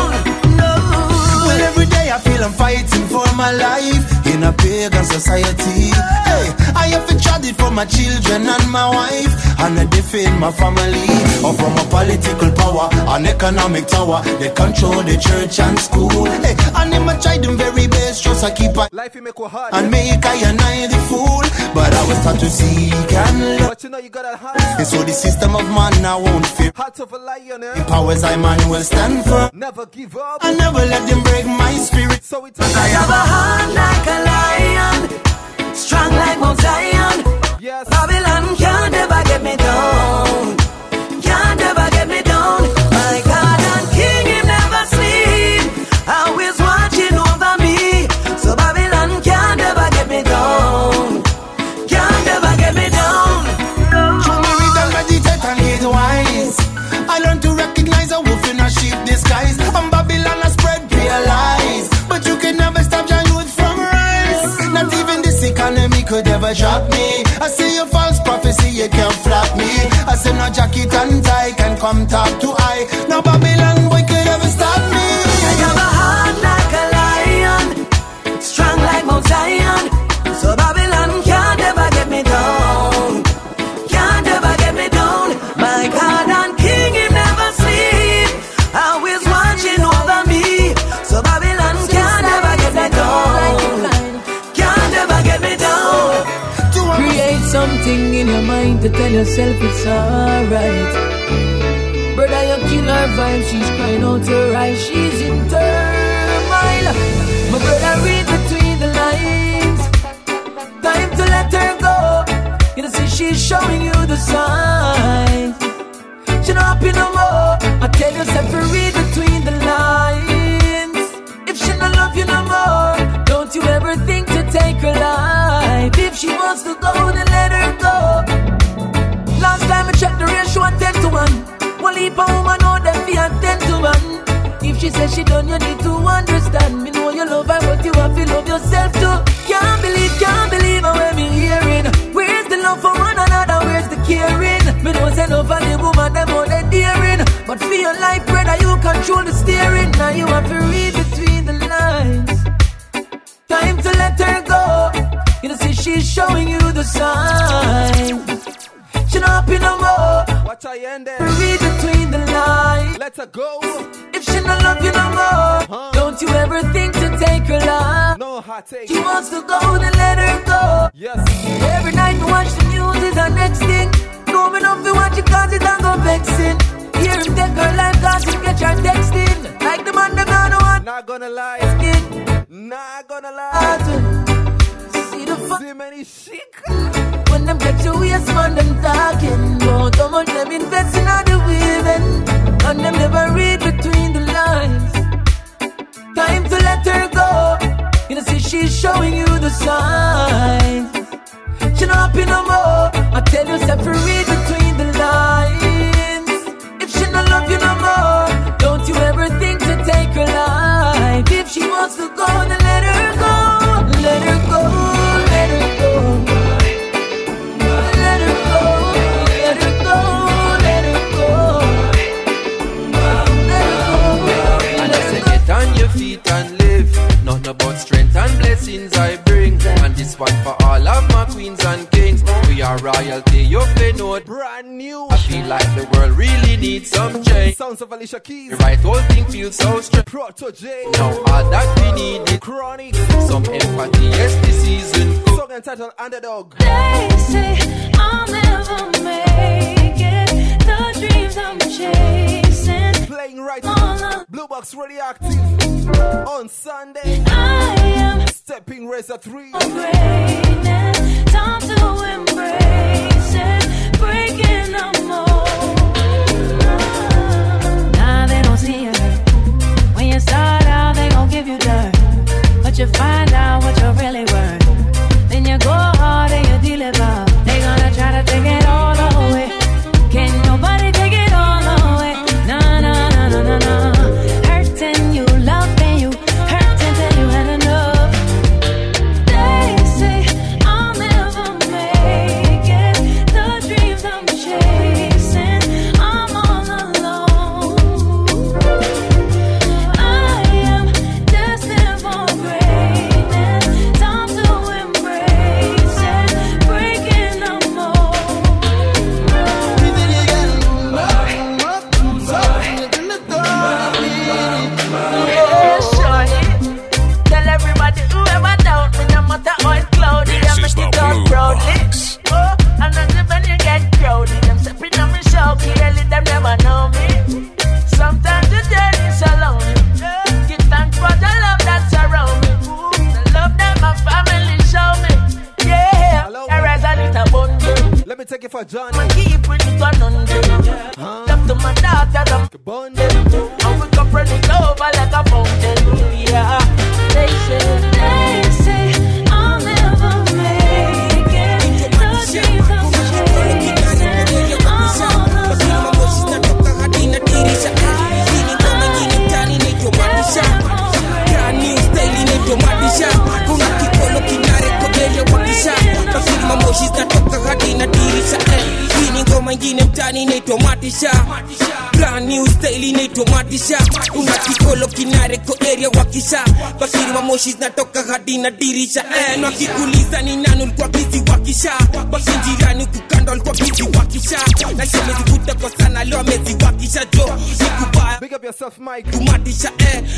S11: Well, every day I feel I'm fighting for my life in a pagan society. Hey, I have to trade it for my children and my wife, and I defend my family. Or from a political power, an economic tower, they control the church and school. Hey, and them I try them very best, just I keep a
S1: life you make hard
S11: and make I and I the fool. But I was taught to seek and love.
S1: But you know you got a heart.
S11: So the system of man I won't fear.
S1: Heart of a lion,
S11: The powers I man will stand for.
S1: Never give up.
S11: I never let them break my spirit.
S1: So it's
S2: I have a heart like a lion, strong like Mount Zion.
S1: Yes.
S2: Babylon can't ever get me down. Can't ever get me down. My God and King, him never sleep. Always watching over me. So Babylon can't ever get me down. Can't ever get me down.
S11: Show me read and meditate and get wise. I learned to recognize a wolf in a sheep disguise. And Babylon has spread real lies. But you can never stop your youth from rise. Not even this economy could ever drop me. I say your false prophecy, you can't flap me. I say no jacket and tie can come top to eye. No Babylon boy could ever stop me.
S2: I have a heart like a lion, strong like Mount Zion. So Babylon can't ever get me down. Can't ever get me down. My God and King, him never sleep. Always watching over me. So Babylon can't ever get me down. Can't ever get me down.
S6: Create something in your mind to tell yourself it's alright. Brother, you kill her vibe, she's crying out her eyes, she's in turmoil. My brother, read between the lines. Time to let her go. You know, see, she's showing you the signs. She not happy no more. I tell yourself to read between the lines. If she not love you no more, don't you ever think to take her life. If she wants to go, then let her go. Last time I checked the ratio at 10 to 1. One leap of woman know them be at 10 to 1. If she says she done, you need to understand. Me know you love her, but you have to love yourself too. Can't believe how I'm hearing. Where's the love for one another? Where's the caring? Me don't say no for the woman, them all they daring. But for your life, brother, you control the steering. Now you have to read between the lines. Time to let her go. You know, see, she's showing you the signs. She not happy no more.
S1: Watch her end there.
S6: Read between the lines.
S1: Let her go.
S6: If she not love you no more, don't you ever think to take her life.
S1: No hot take.
S6: She wants to go, then let her go.
S1: Yes.
S6: Every night we watch the news is her next thing. No me not fi watch it cause it and go vexing. Hear him take her life cause he catch her texting. Like the man them not the one.
S1: Not gonna lie. Not gonna lie.
S6: See the fuck.
S1: See many chic.
S6: When them get you yes man them talking. But how much them investing on the women. And them never read between the lines. Time to let her go. You know see she's showing you the signs. She not happy no more. I tell you to read between the lines. If she not love you no more, don't you ever think to take her life. If she wants to go, then let her go. Let her go. Let her go. Let her go. Let her go. Let her go. Let her go.
S14: And I say get on your feet and live. Nothing about strength and blessings I bring. And this one for all of my queens and kings. We are royalty, you pay note.
S1: Brand new.
S14: I feel like the world really needs some change.
S1: Sounds of Alicia Keys.
S14: The right whole thing feels so strange.
S1: Protege.
S14: Now all that we need is
S1: Chronic.
S14: some empathy, yes this season.
S1: Song entitled Underdog.
S12: They say I'll never make it. The dreams I'm chasing.
S1: Playing right now. Blue Box Radioactive. On Sunday.
S12: I am
S1: Stepping Razor 3.
S12: greatness. Time to embrace it. Breaking the mold. Nah, they don't see it. When you start out, they gon' give you dirt. But you find out what you're really worth. Then you go hard and you deliver. They gonna try to take it all away. Can nobody take it all away? Nah, nah, nah, nah, nah, nah. Hurting you, loving you, hurting till you had enough. They say I'll never make it. The dreams I'm chasing.
S1: Bun.
S19: And we come running over like a fountain. Yeah. They say I'll never make it. The dreams I'm chasing, I'm kuna kikolo kinare kogelea wakisha Bakiri mamoshi zinatoka hadi na dirisha Hii ni ngoma ingine mtani inaitwa Matisha Brand new style inaitwa Matisha Kuna kikolo kinare kogelea wakisha Bakiri mamoshi zinatoka hadi na dirisha Na kikuliza ni nani ulikuwa busy wakisha Basi jirani kukando ulikuwa busy wakisha Na shemezi kuta kwa sana leo mezi wakisha jo Nikubaya
S1: Big up yourself Mike
S19: Kumatisha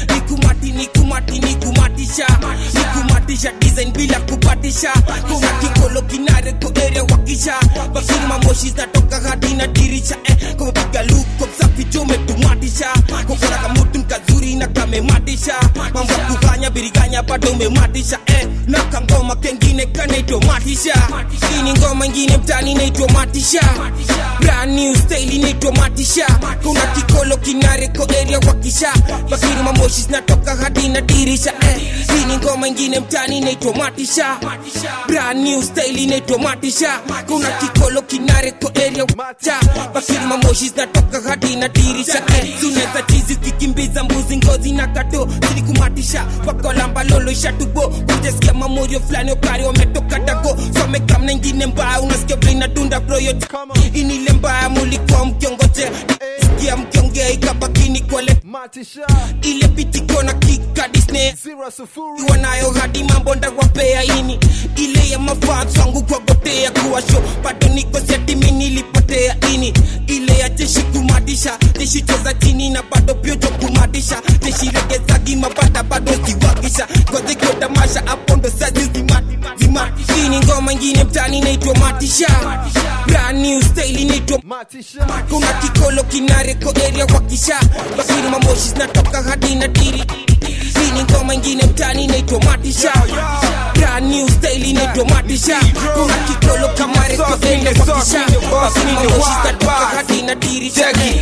S19: nikumatisha Nikumatisha design bila kupatisha Kuna kikolo kinare kogelea wakisha Bakiri mamoshi zinatoka hadi na dirisha Kwa piga look kwa msafi jome tumatisha Kukona kamutu mkazuri na kamematisha Mambo kufanya biriganya bado umematisha Na kangoma kengine kanaitwa Matisha Hii ni ngoma ingine mtani inaitwa Matisha Brand new style inaitwa Matisha Kuna kikolo kinare kogelea wakisha Bakiri mamoshi zinatoka hadi na dirisha Hii ni ngoma ingine mtani inaitwa Matisha Brand new style inaitwa Matisha Kuna kikolo kinare kogelea wakisha Bakiri mamoshi zinatoka hadi na dirisha Suneza chizi kikimbiza mbuzi ngozi na kato Sili kumatisha wako lamba lolo ishatubo Kujesikia mamorio flani okari wametoka dago Some kamna ingine mbaya unasikia blina dunda bro yote Inile mbaya mulikuwa mkiongoje Sikia mkiongea ikabakini kwele
S1: Matisha
S19: Ile pitiko na kika Disney Iwa nayo hadi mambo ndawapea ini Ile ya mafans wangu kwa gotea kuwa show Bado niko seti mini lipotea ini Ile ya jeshi kumatisha Jeshi cheza chini na bado piojo kumatisha Jeshi regeza gima bada bado ziwakisha Koze kwa tamasha apondo sazi zimati Hii ni ngoma ingine mtani inaitwa Matisha Brand new style inaitwa
S1: Matisha
S19: Kuna kikolo kinare kogelea wakisha Bakiri mamoshi zinatoka hadi na diri Hii ni ngoma ingine mtani inaitwa Matisha Brand new style inaitwa Matisha Kuna kikolo kinare kogelea wakisha Bakiri mamoshi zinatoka hadi na diri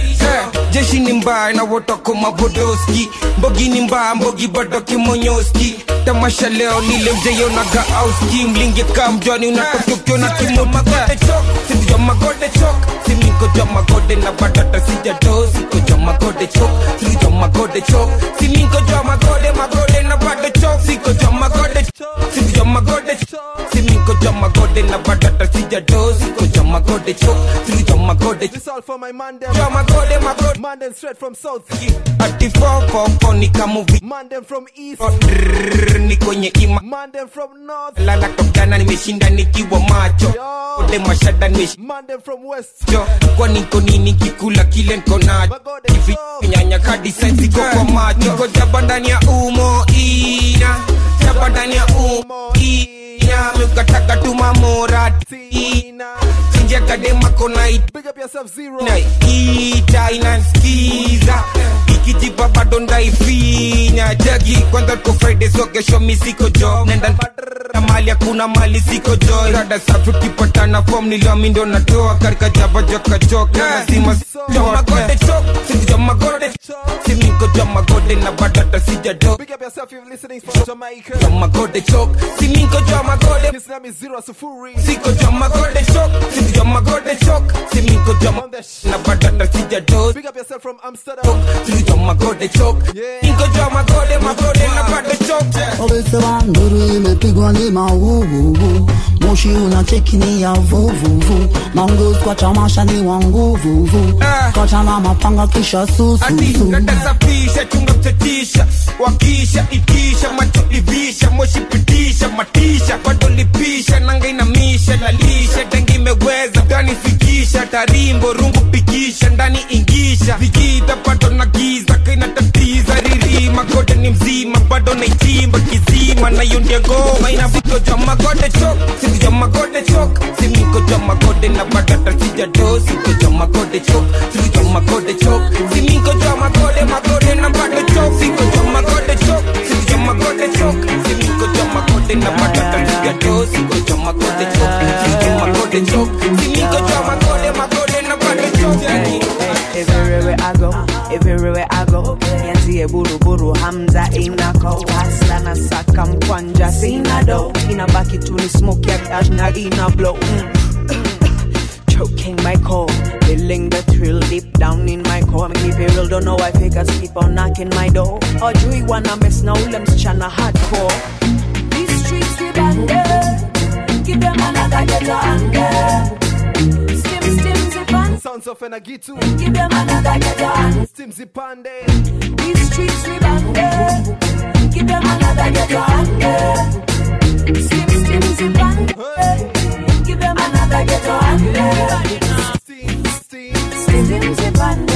S19: Jeshi ni mbaya na wotoko mabodoski Mbogi ni mbaya mbogi bado kimonyoski Tamasha leo lile mjeyo na gaauski Mlinge kamjwani unatokyo na kimotaka Siko magode chok Simiko jama gode na batata sijado Siko jama gode chok Siko jama gode chok Simiko jama gode na batata chok Siko jama gode chok Siko jama gode chok Simiko jama gode na batata sijado Siko jama gode chok Siko jama gode chok
S1: This all for my man them
S19: Jama gode magode
S1: Man them straight from south
S19: Ati fofo nika movie
S1: Man them from east
S19: Ni kwenye ima
S1: Man them from north
S19: Lala tokana nimeshinda nikiwa macho Ode mashada nimeshinda
S1: Man them from west
S19: Jo, kwa niko nini kikula kile nko nacho Hivi nyanya kadi sensi kwa macho Niko jaba ndani ya umo ina Jaba ndani ya umo ina Mukataka tumamora tina Sinja kadema kona ita
S1: Big up yourself Zero
S19: Na ita inanskiza Ikijipa bado ndaifinya Jagi kwanza ko Friday so kesho misiko jo Nenda na mali hakuna mali siko joy Rada safi kipatana form nilami ndo natoa Karika java joka choka Lazima jama gode chok Siku jama gode chok Simiko jama gode na batata sijado
S1: Big up yourself if you're listening from Jamaica
S19: Jama gode chok Simiko jama gode
S1: His name is Zero Sufuri
S19: Siko jama gode chok Siku jama gode chok Simiko jama na batata sijado
S1: Big up yourself from Amsterdam
S19: Siku jama gode chok Siko jama gode na batata chok
S20: Obese wanguru imepigwa ni mauvuvu Moshi unacheki ni ya vuvuvu Mangus kwa chamasha ni wanguvuvu Kacha na mapanga kisha susu
S19: Natasafisha chunga mchatisha Wakisha itisha macho ivisha Moshi pitisha matisha Bado lipisha nanga inamisha Lalisha dengi meweza Dani fikisha tarimbo rungu pikisha Ndani ingisha Vigita bado na giza Kaina tatiza ririma Gode ni mzima Bado na ichimba kizima Na yundia goma Inafiko jama gode chok Siku jama gode chok Simiko jama gode na batata sijado Siko jama gode chok Siku jama gode chok Simiko jama gode magode na batata chok Siko jama gode chok Siku jama gode chok Simiko jama gode na batata sijado Siko jama gode chok Siku jama gode chok Simiko jama gode magode na batata chok
S21: Everywhere I go everywhere I go. Yanzie buru buru Hamza inako Hasla na saka mkwanja sina do. Ina baki tuni smoke ya cash na ina blow. Choking my core, feeling the thrill deep down in my core. Me keep it real, don't know why fakers keep on knocking my door. Oh, do you wanna mess now? Lem's chana hardcore. These streets we banded, give them another ghetto under. Stim zip and
S1: sounds of Enagitu.
S21: Give them another ghetto and
S1: Stim zip and
S21: these streets we banded, give them another ghetto under. Stim zip and give them another ghetto under. Stim zip and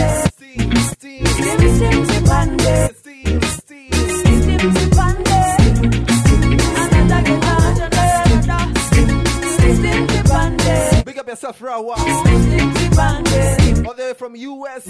S21: Stim zip and Stim zip and another ghetto under. Stim zip and
S1: big up yourself, Rawa. All the way from US.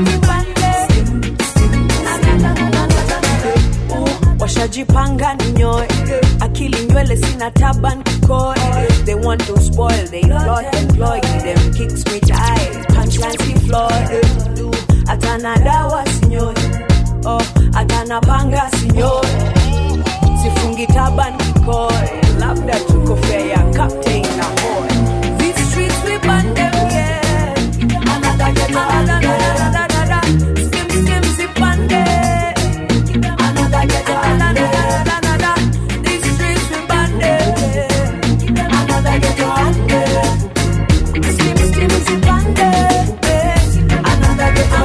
S21: Washajipanga ninyoe, akili nywele sina taban kukoi. They want to spoil, they plot and ploy. Give them kicks me die, punchlines he floor. Atana dawa sinyoe, oh atana panga sinyoe. Sifungi taban kukoi, labda tuko fair ya captain na boy. These streets we burn them, yeah. Another ghetto, another. Stim zip and another ghetto, another. These streets we burn them, another ghetto, stim zip and another ghetto,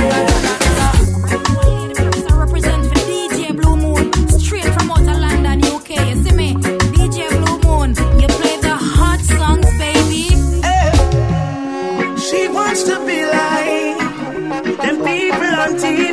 S22: I represent for DJ Blue Moon, straight from outer London, UK. You see me, DJ Blue Moon. You play the hot songs, baby.
S2: She wants to be like them people on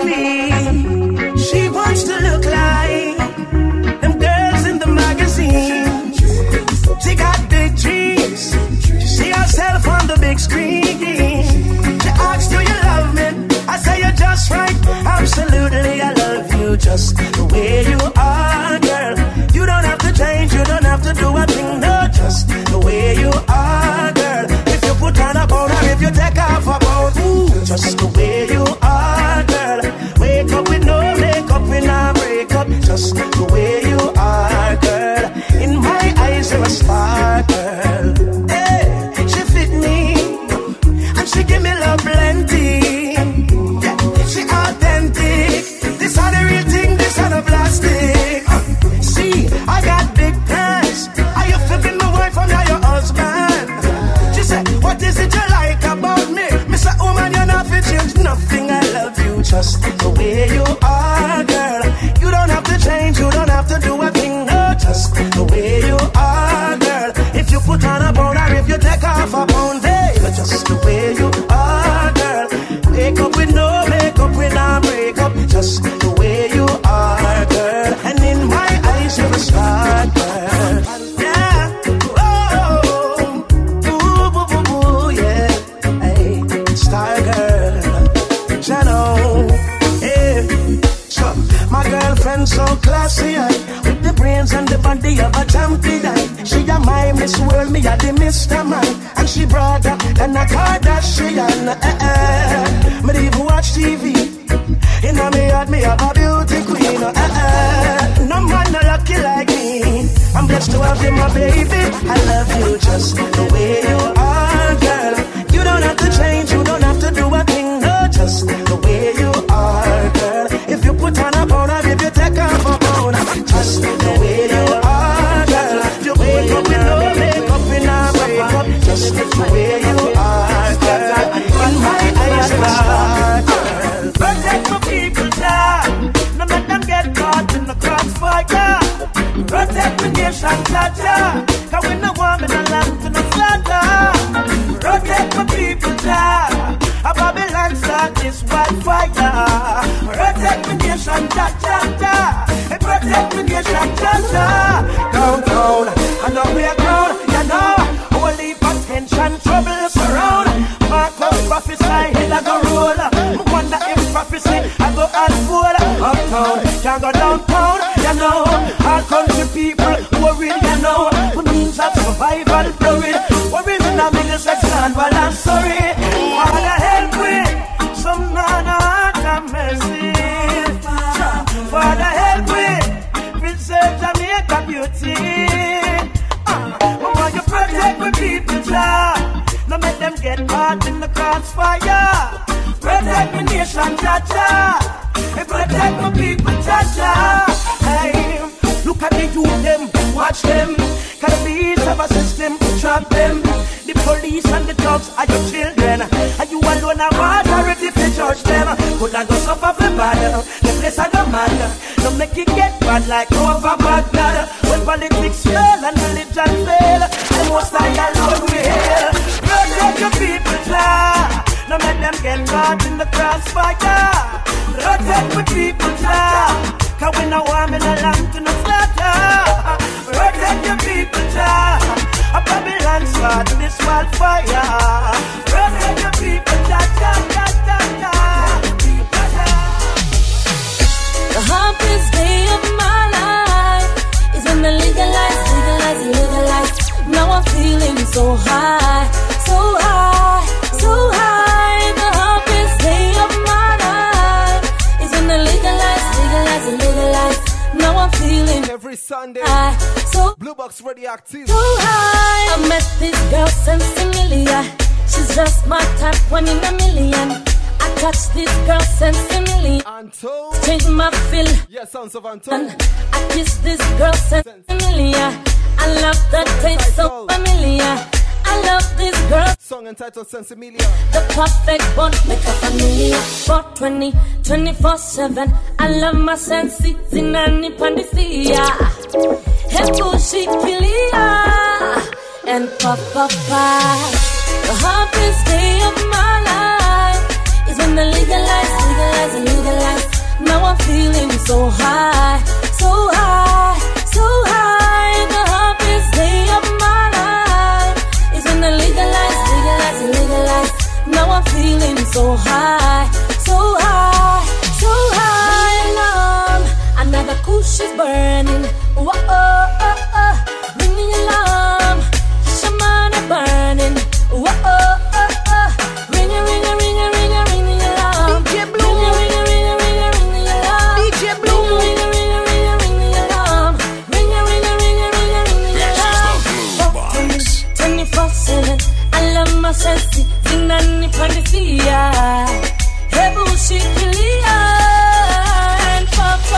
S2: TV. She wants to look like them girls in the magazine. She got big dreams. She see herself on the big screen. She asks, do you love me? I say you're just right. Absolutely, I love you just the way you are, girl. You don't have to change, you don't have to do a thing, no, just the way you are, girl. If you put on a bone or if you take off a bone, ooh, just the way you are, girl. Wake up with no makeup in a breakup, just the way you are, girl. In my eyes, you're a star, girl. Hey, she fit me, and she give me love plenty. Yeah, she authentic. This are the real thing, this are the plastic. See, I got big plans. I used to be my wife and now your husband. She said, what is it you like about me? Mr. Woman, you're not fit change nothing. I love you just the way you are, girl. You don't have to change, you don't have to do a thing, no, just the way you are, girl. If you put on a bone or if you take off a bone, babe, just the way you are, girl. Wake up with no makeup, with no breakup, just the way you are, girl. And in my eyes, you're a star, girl. Yeah, oh, ooh, yeah, hey, star girl, Shadow, hey. So, my girlfriend so classy, with the brains and the body of a champion. She a my Miss World, me a the Mr. Man, and she broader than a Kardashian. Me even watch TV. In a me heart, me have a beauty queen. No man no lucky like me. I'm blessed to have you, my baby. I love you just the way you are, girl. You don't have to change, you don't have to do a thing, no, just the way you are, girl. If you put on a bone or if you take off a bone, just the way you are, girl. You wake up with no makeup in a breakup, just the way you are, girl. In my eyes, you are, girl. Protect my people, yeah. None of them get caught in the crossfire. Protect the nation, Jaja. Cause we no want me no land to no slaughter. Protect my people, yeah. A Babylon start this wildfire. Protect the nation, Jaja. Protect the nation, Jaja. Downtown, I know we are grown, you know. Holy potential trouble surround. Mark up prophesy, hill I go roll. Wonder if prophecy I go unfold. Uptown, can't go downtown, you know. All country people worried, you know. The means of survival blurred. Worried in the middle section, well I'm sorry. Wanna help with some non-hard crossfire. Protect my nation, Jaja. And protect my people, Jaja. Hey, look at the youth, them, watch them. Can the beats have a system to trap them? The police and the dogs are your children. And you alone are authority to judge them. Could I go suffer for bad? The place I go mad. Don't make it get bad like over Baghdad. When politics fail and religion fail, the most I alone will. Protect your people, Jah. No let them get caught in the crossfire. Protect my people, Jah. Cause we no want in the land to no slaughter. Protect your people, Jah. A Babylon start this wildfire. Protect your people, Jah, Jah, Jah, Jah, Jah.
S12: The happiest day of my life is when they legalize. Now I'm feeling so high, so high, so high. The happiest day of my life is when they legalize. Now I'm feeling
S1: every Sunday.
S12: So
S1: Blue Box Radioactive.
S12: So high. I met this girl Sensimilia. She's just my type, 1 in a million. I touched this girl Sensimilia.
S1: Anto.
S12: Change my feel.
S1: Yeah, sounds of Anto.
S12: I kissed this girl Sensimilia. I love that taste so familiar. I love this girl.
S1: Song entitled Sensimilia.
S12: The perfect bond, make a familiar. 420, 24/7. I love my sensi, zinani pandisia. Hebushi kilia. And papa. The happiest day of my life is when they legalize. Now I'm feeling so high, so high, so high. The happiest day of my life is when they legalize. Now I'm feeling so high, so high, so high. Another kush is burning. Whoa, oh, oh, oh. Ring the alarm, shamana burning. Whoa, oh, oh, oh. Ring the alarm. DJ Blue. Ring the alarm. DJ Blue. Ring the alarm. Ring the alarm. 24/7. I love my sensi, zinani pandisia. Hebu shikilia and papa.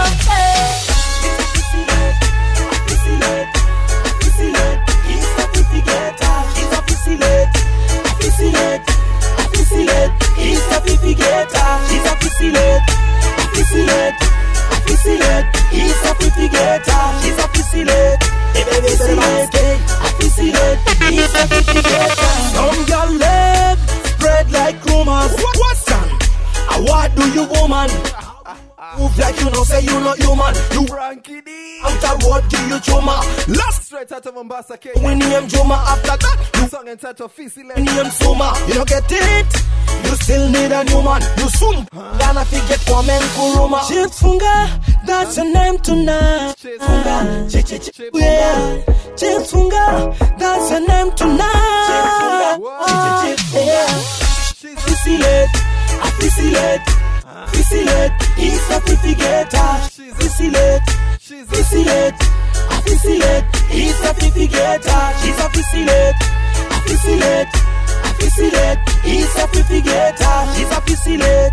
S2: Some girl leg spread like rumors. What's that? What do you woman? Move like you know, say you not human. You
S1: Frankie D.
S2: After what do you chuma? Last
S1: straight out of Mombasa, Kenya.
S2: When you am Juma after that, you
S1: song entitled Fisi
S2: when you am Suma. You don't get it. You still need a new man. You soon gonna forget woman kuruma. Chifunga, that's your name tonight. Chifunga, yeah. Chifunga, that's your name tonight. Fissilate, it's a fifigata. Fissilate, it's a fifigata. She's a fissilate, it's a fifigata. She's a fissilate,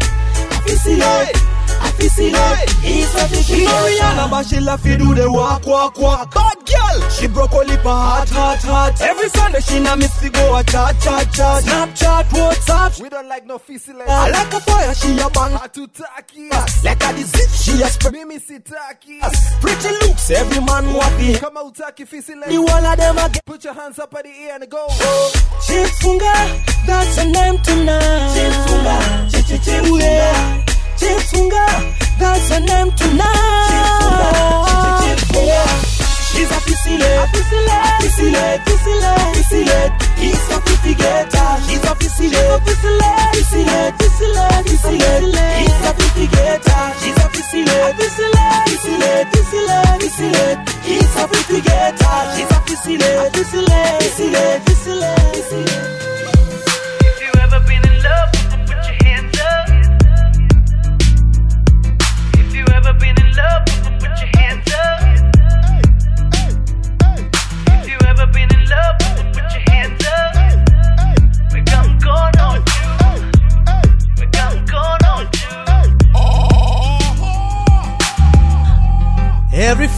S2: it's a fifigata. Mariana, but she love to do the walk. Bad girl, she broke her lip heart. Every Sunday she na miss to go a chat. Snapchat, WhatsApp.
S1: We don't like no fissilate.
S2: I like a fire, she a bang.
S1: Atutaki.
S2: Like a disease, she a spread.
S1: Mimi sitaki.
S2: Pretty looks, every man want it.
S1: Come out, taki fissilate.
S2: The wall of them again.
S1: Put your hands up at the air and go.
S2: Chifunga, that's her name tonight. Chifunga, Chifunga, that's her name tonight. She's a fissilate, he's a fifigata. She's a fissilate, he's a fifigata. She's a fissilate, he's a fifigata. She's a fissilate.
S4: If you ever been in love, put your hands up. If you ever been in love, put your hands up. If you ever been in love, put your hands up. We're gonna go on you.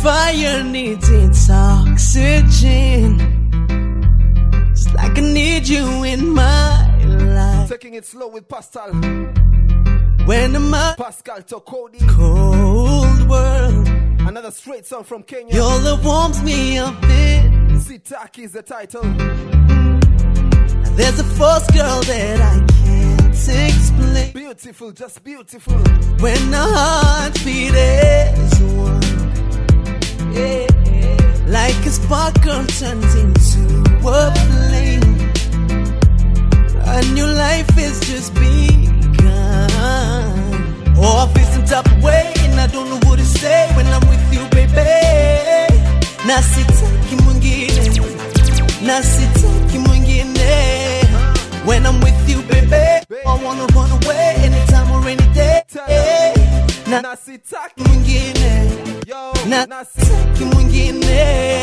S2: fire needs its oxygen. It's like I need you in my life.
S1: Taking it slow with Pascal.
S2: When am I
S1: Pascal to Cody.
S2: Cold world.
S1: Another straight song from Kenya.
S2: Your love warms me up in.
S1: Sitaki is the title.
S2: There's a force, girl, that I can't explain.
S1: Beautiful, just beautiful.
S2: When the heartbeat is one, yeah, like a sparkle turns into a flame. A new life is just begun. Oh, I feel some type of way, and I don't know what to say when I'm with you, baby. Na sitaki mwingine, na sitaki mwingine. When I'm with you, baby, I wanna run away anytime or any day. Na
S1: sitaki
S2: mwingine, na sitaki mwingine.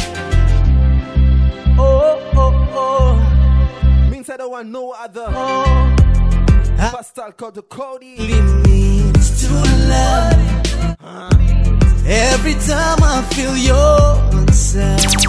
S2: Oh, oh, oh.
S1: Means I don't want no other. Pascal called the Cody.
S2: Limits to love. Every time I feel your side.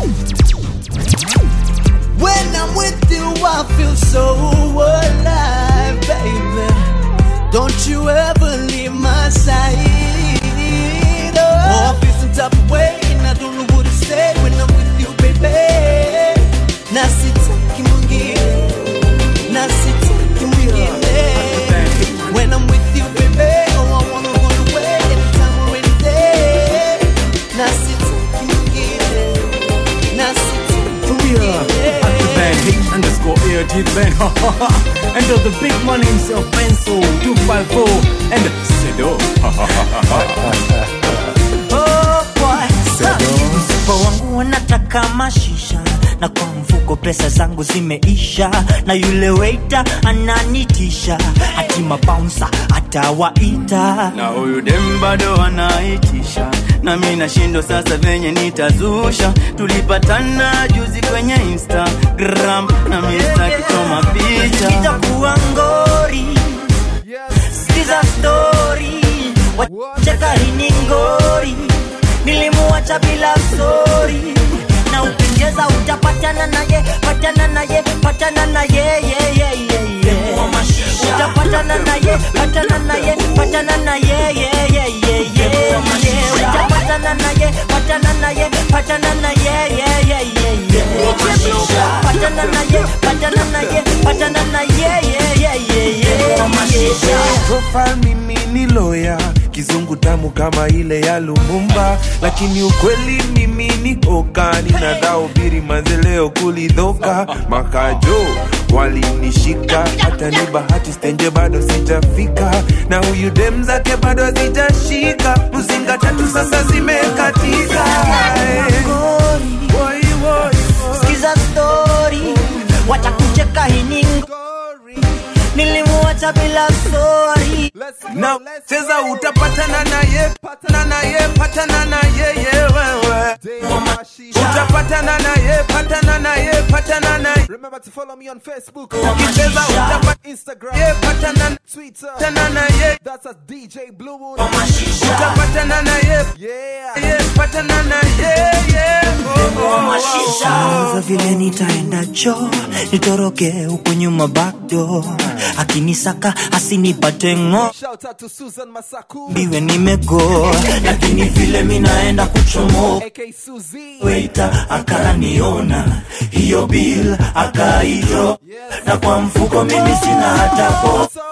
S2: When I'm with you, I feel so alive, baby. Don't you ever leave my side. Oh, I feel some type of way, and I don't know what to say when I'm with you, baby. Na sitaki mwingine, na sitaki mwingine. When I'm with you, baby, oh, I wanna run away anytime or any day. Na sitaki mwingine, na sitaki mwingine.
S7: _AirTBang. And the big man himself, Benzo 254 and Sedo.
S8: Oh boy, msipo wangu wanataka mashisha, na kwa mfuko pesa zangu zimeisha, na yule waiter ananitisha, ati mabouncer atawaita,
S23: na huyu dem bado anaitisha, na mimi nashindwa sasa venye nitazusha. Tulipatana juzi kwenye Instagram, na mimi sitaki kuchoma picha.
S8: Itakuwa ngori, sikiza story, wacheka hini ngori, nilimuacha bila story. Na ukicheza utapatana naye, patana naye, patana naye, yeah, yeah, yeah, yeah. Utapatana naye, patana naye, patana naye, yeah, yeah, yeah, yeah. Utapatana naye, patana naye, patana naye, yeah, yeah, yeah, yeah. Patana naye, patana naye, patana naye, yeah, yeah, yeah, yeah.
S9: Profile mimi ni lawyer, kizungu tamu kama ile ya Lumumba, lakini ukweli mimi ni okani, na daubiri mazeleo kulidhoka. Makajo walinishika, hata ni bahati stenje bado sijafika, na huyu dem zake bado zijashika, mzinga tatu sasa zimekatika.
S8: Sikiza story, watakucheka hini ngori, nilimuacha bila story.
S9: Now cheza utapatana naye, patana naye, patana naye, yeah, wewe. Utapatana naye, patana naye, patana naye.
S1: Remember to follow me on Facebook.
S9: Ukicheza utapata
S1: Instagram,
S9: yeah, patana
S1: Twitter,
S9: patana naye.
S1: That's a DJ Blue Moon.
S9: Utapatana naye, yeah, patana naye, yeah.
S8: Sasa vile nitaenda cho, nitoroke huko nyuma back door, akinisaka asinipate ngo.
S1: Shout out to Susan Masaku.
S8: Biwe nimego, lakini vile minaenda kuchomo,
S1: AK Suzy.
S8: waiter akaniona, hiyo bill akaidro, na kwa mfuko mimi sina hata po.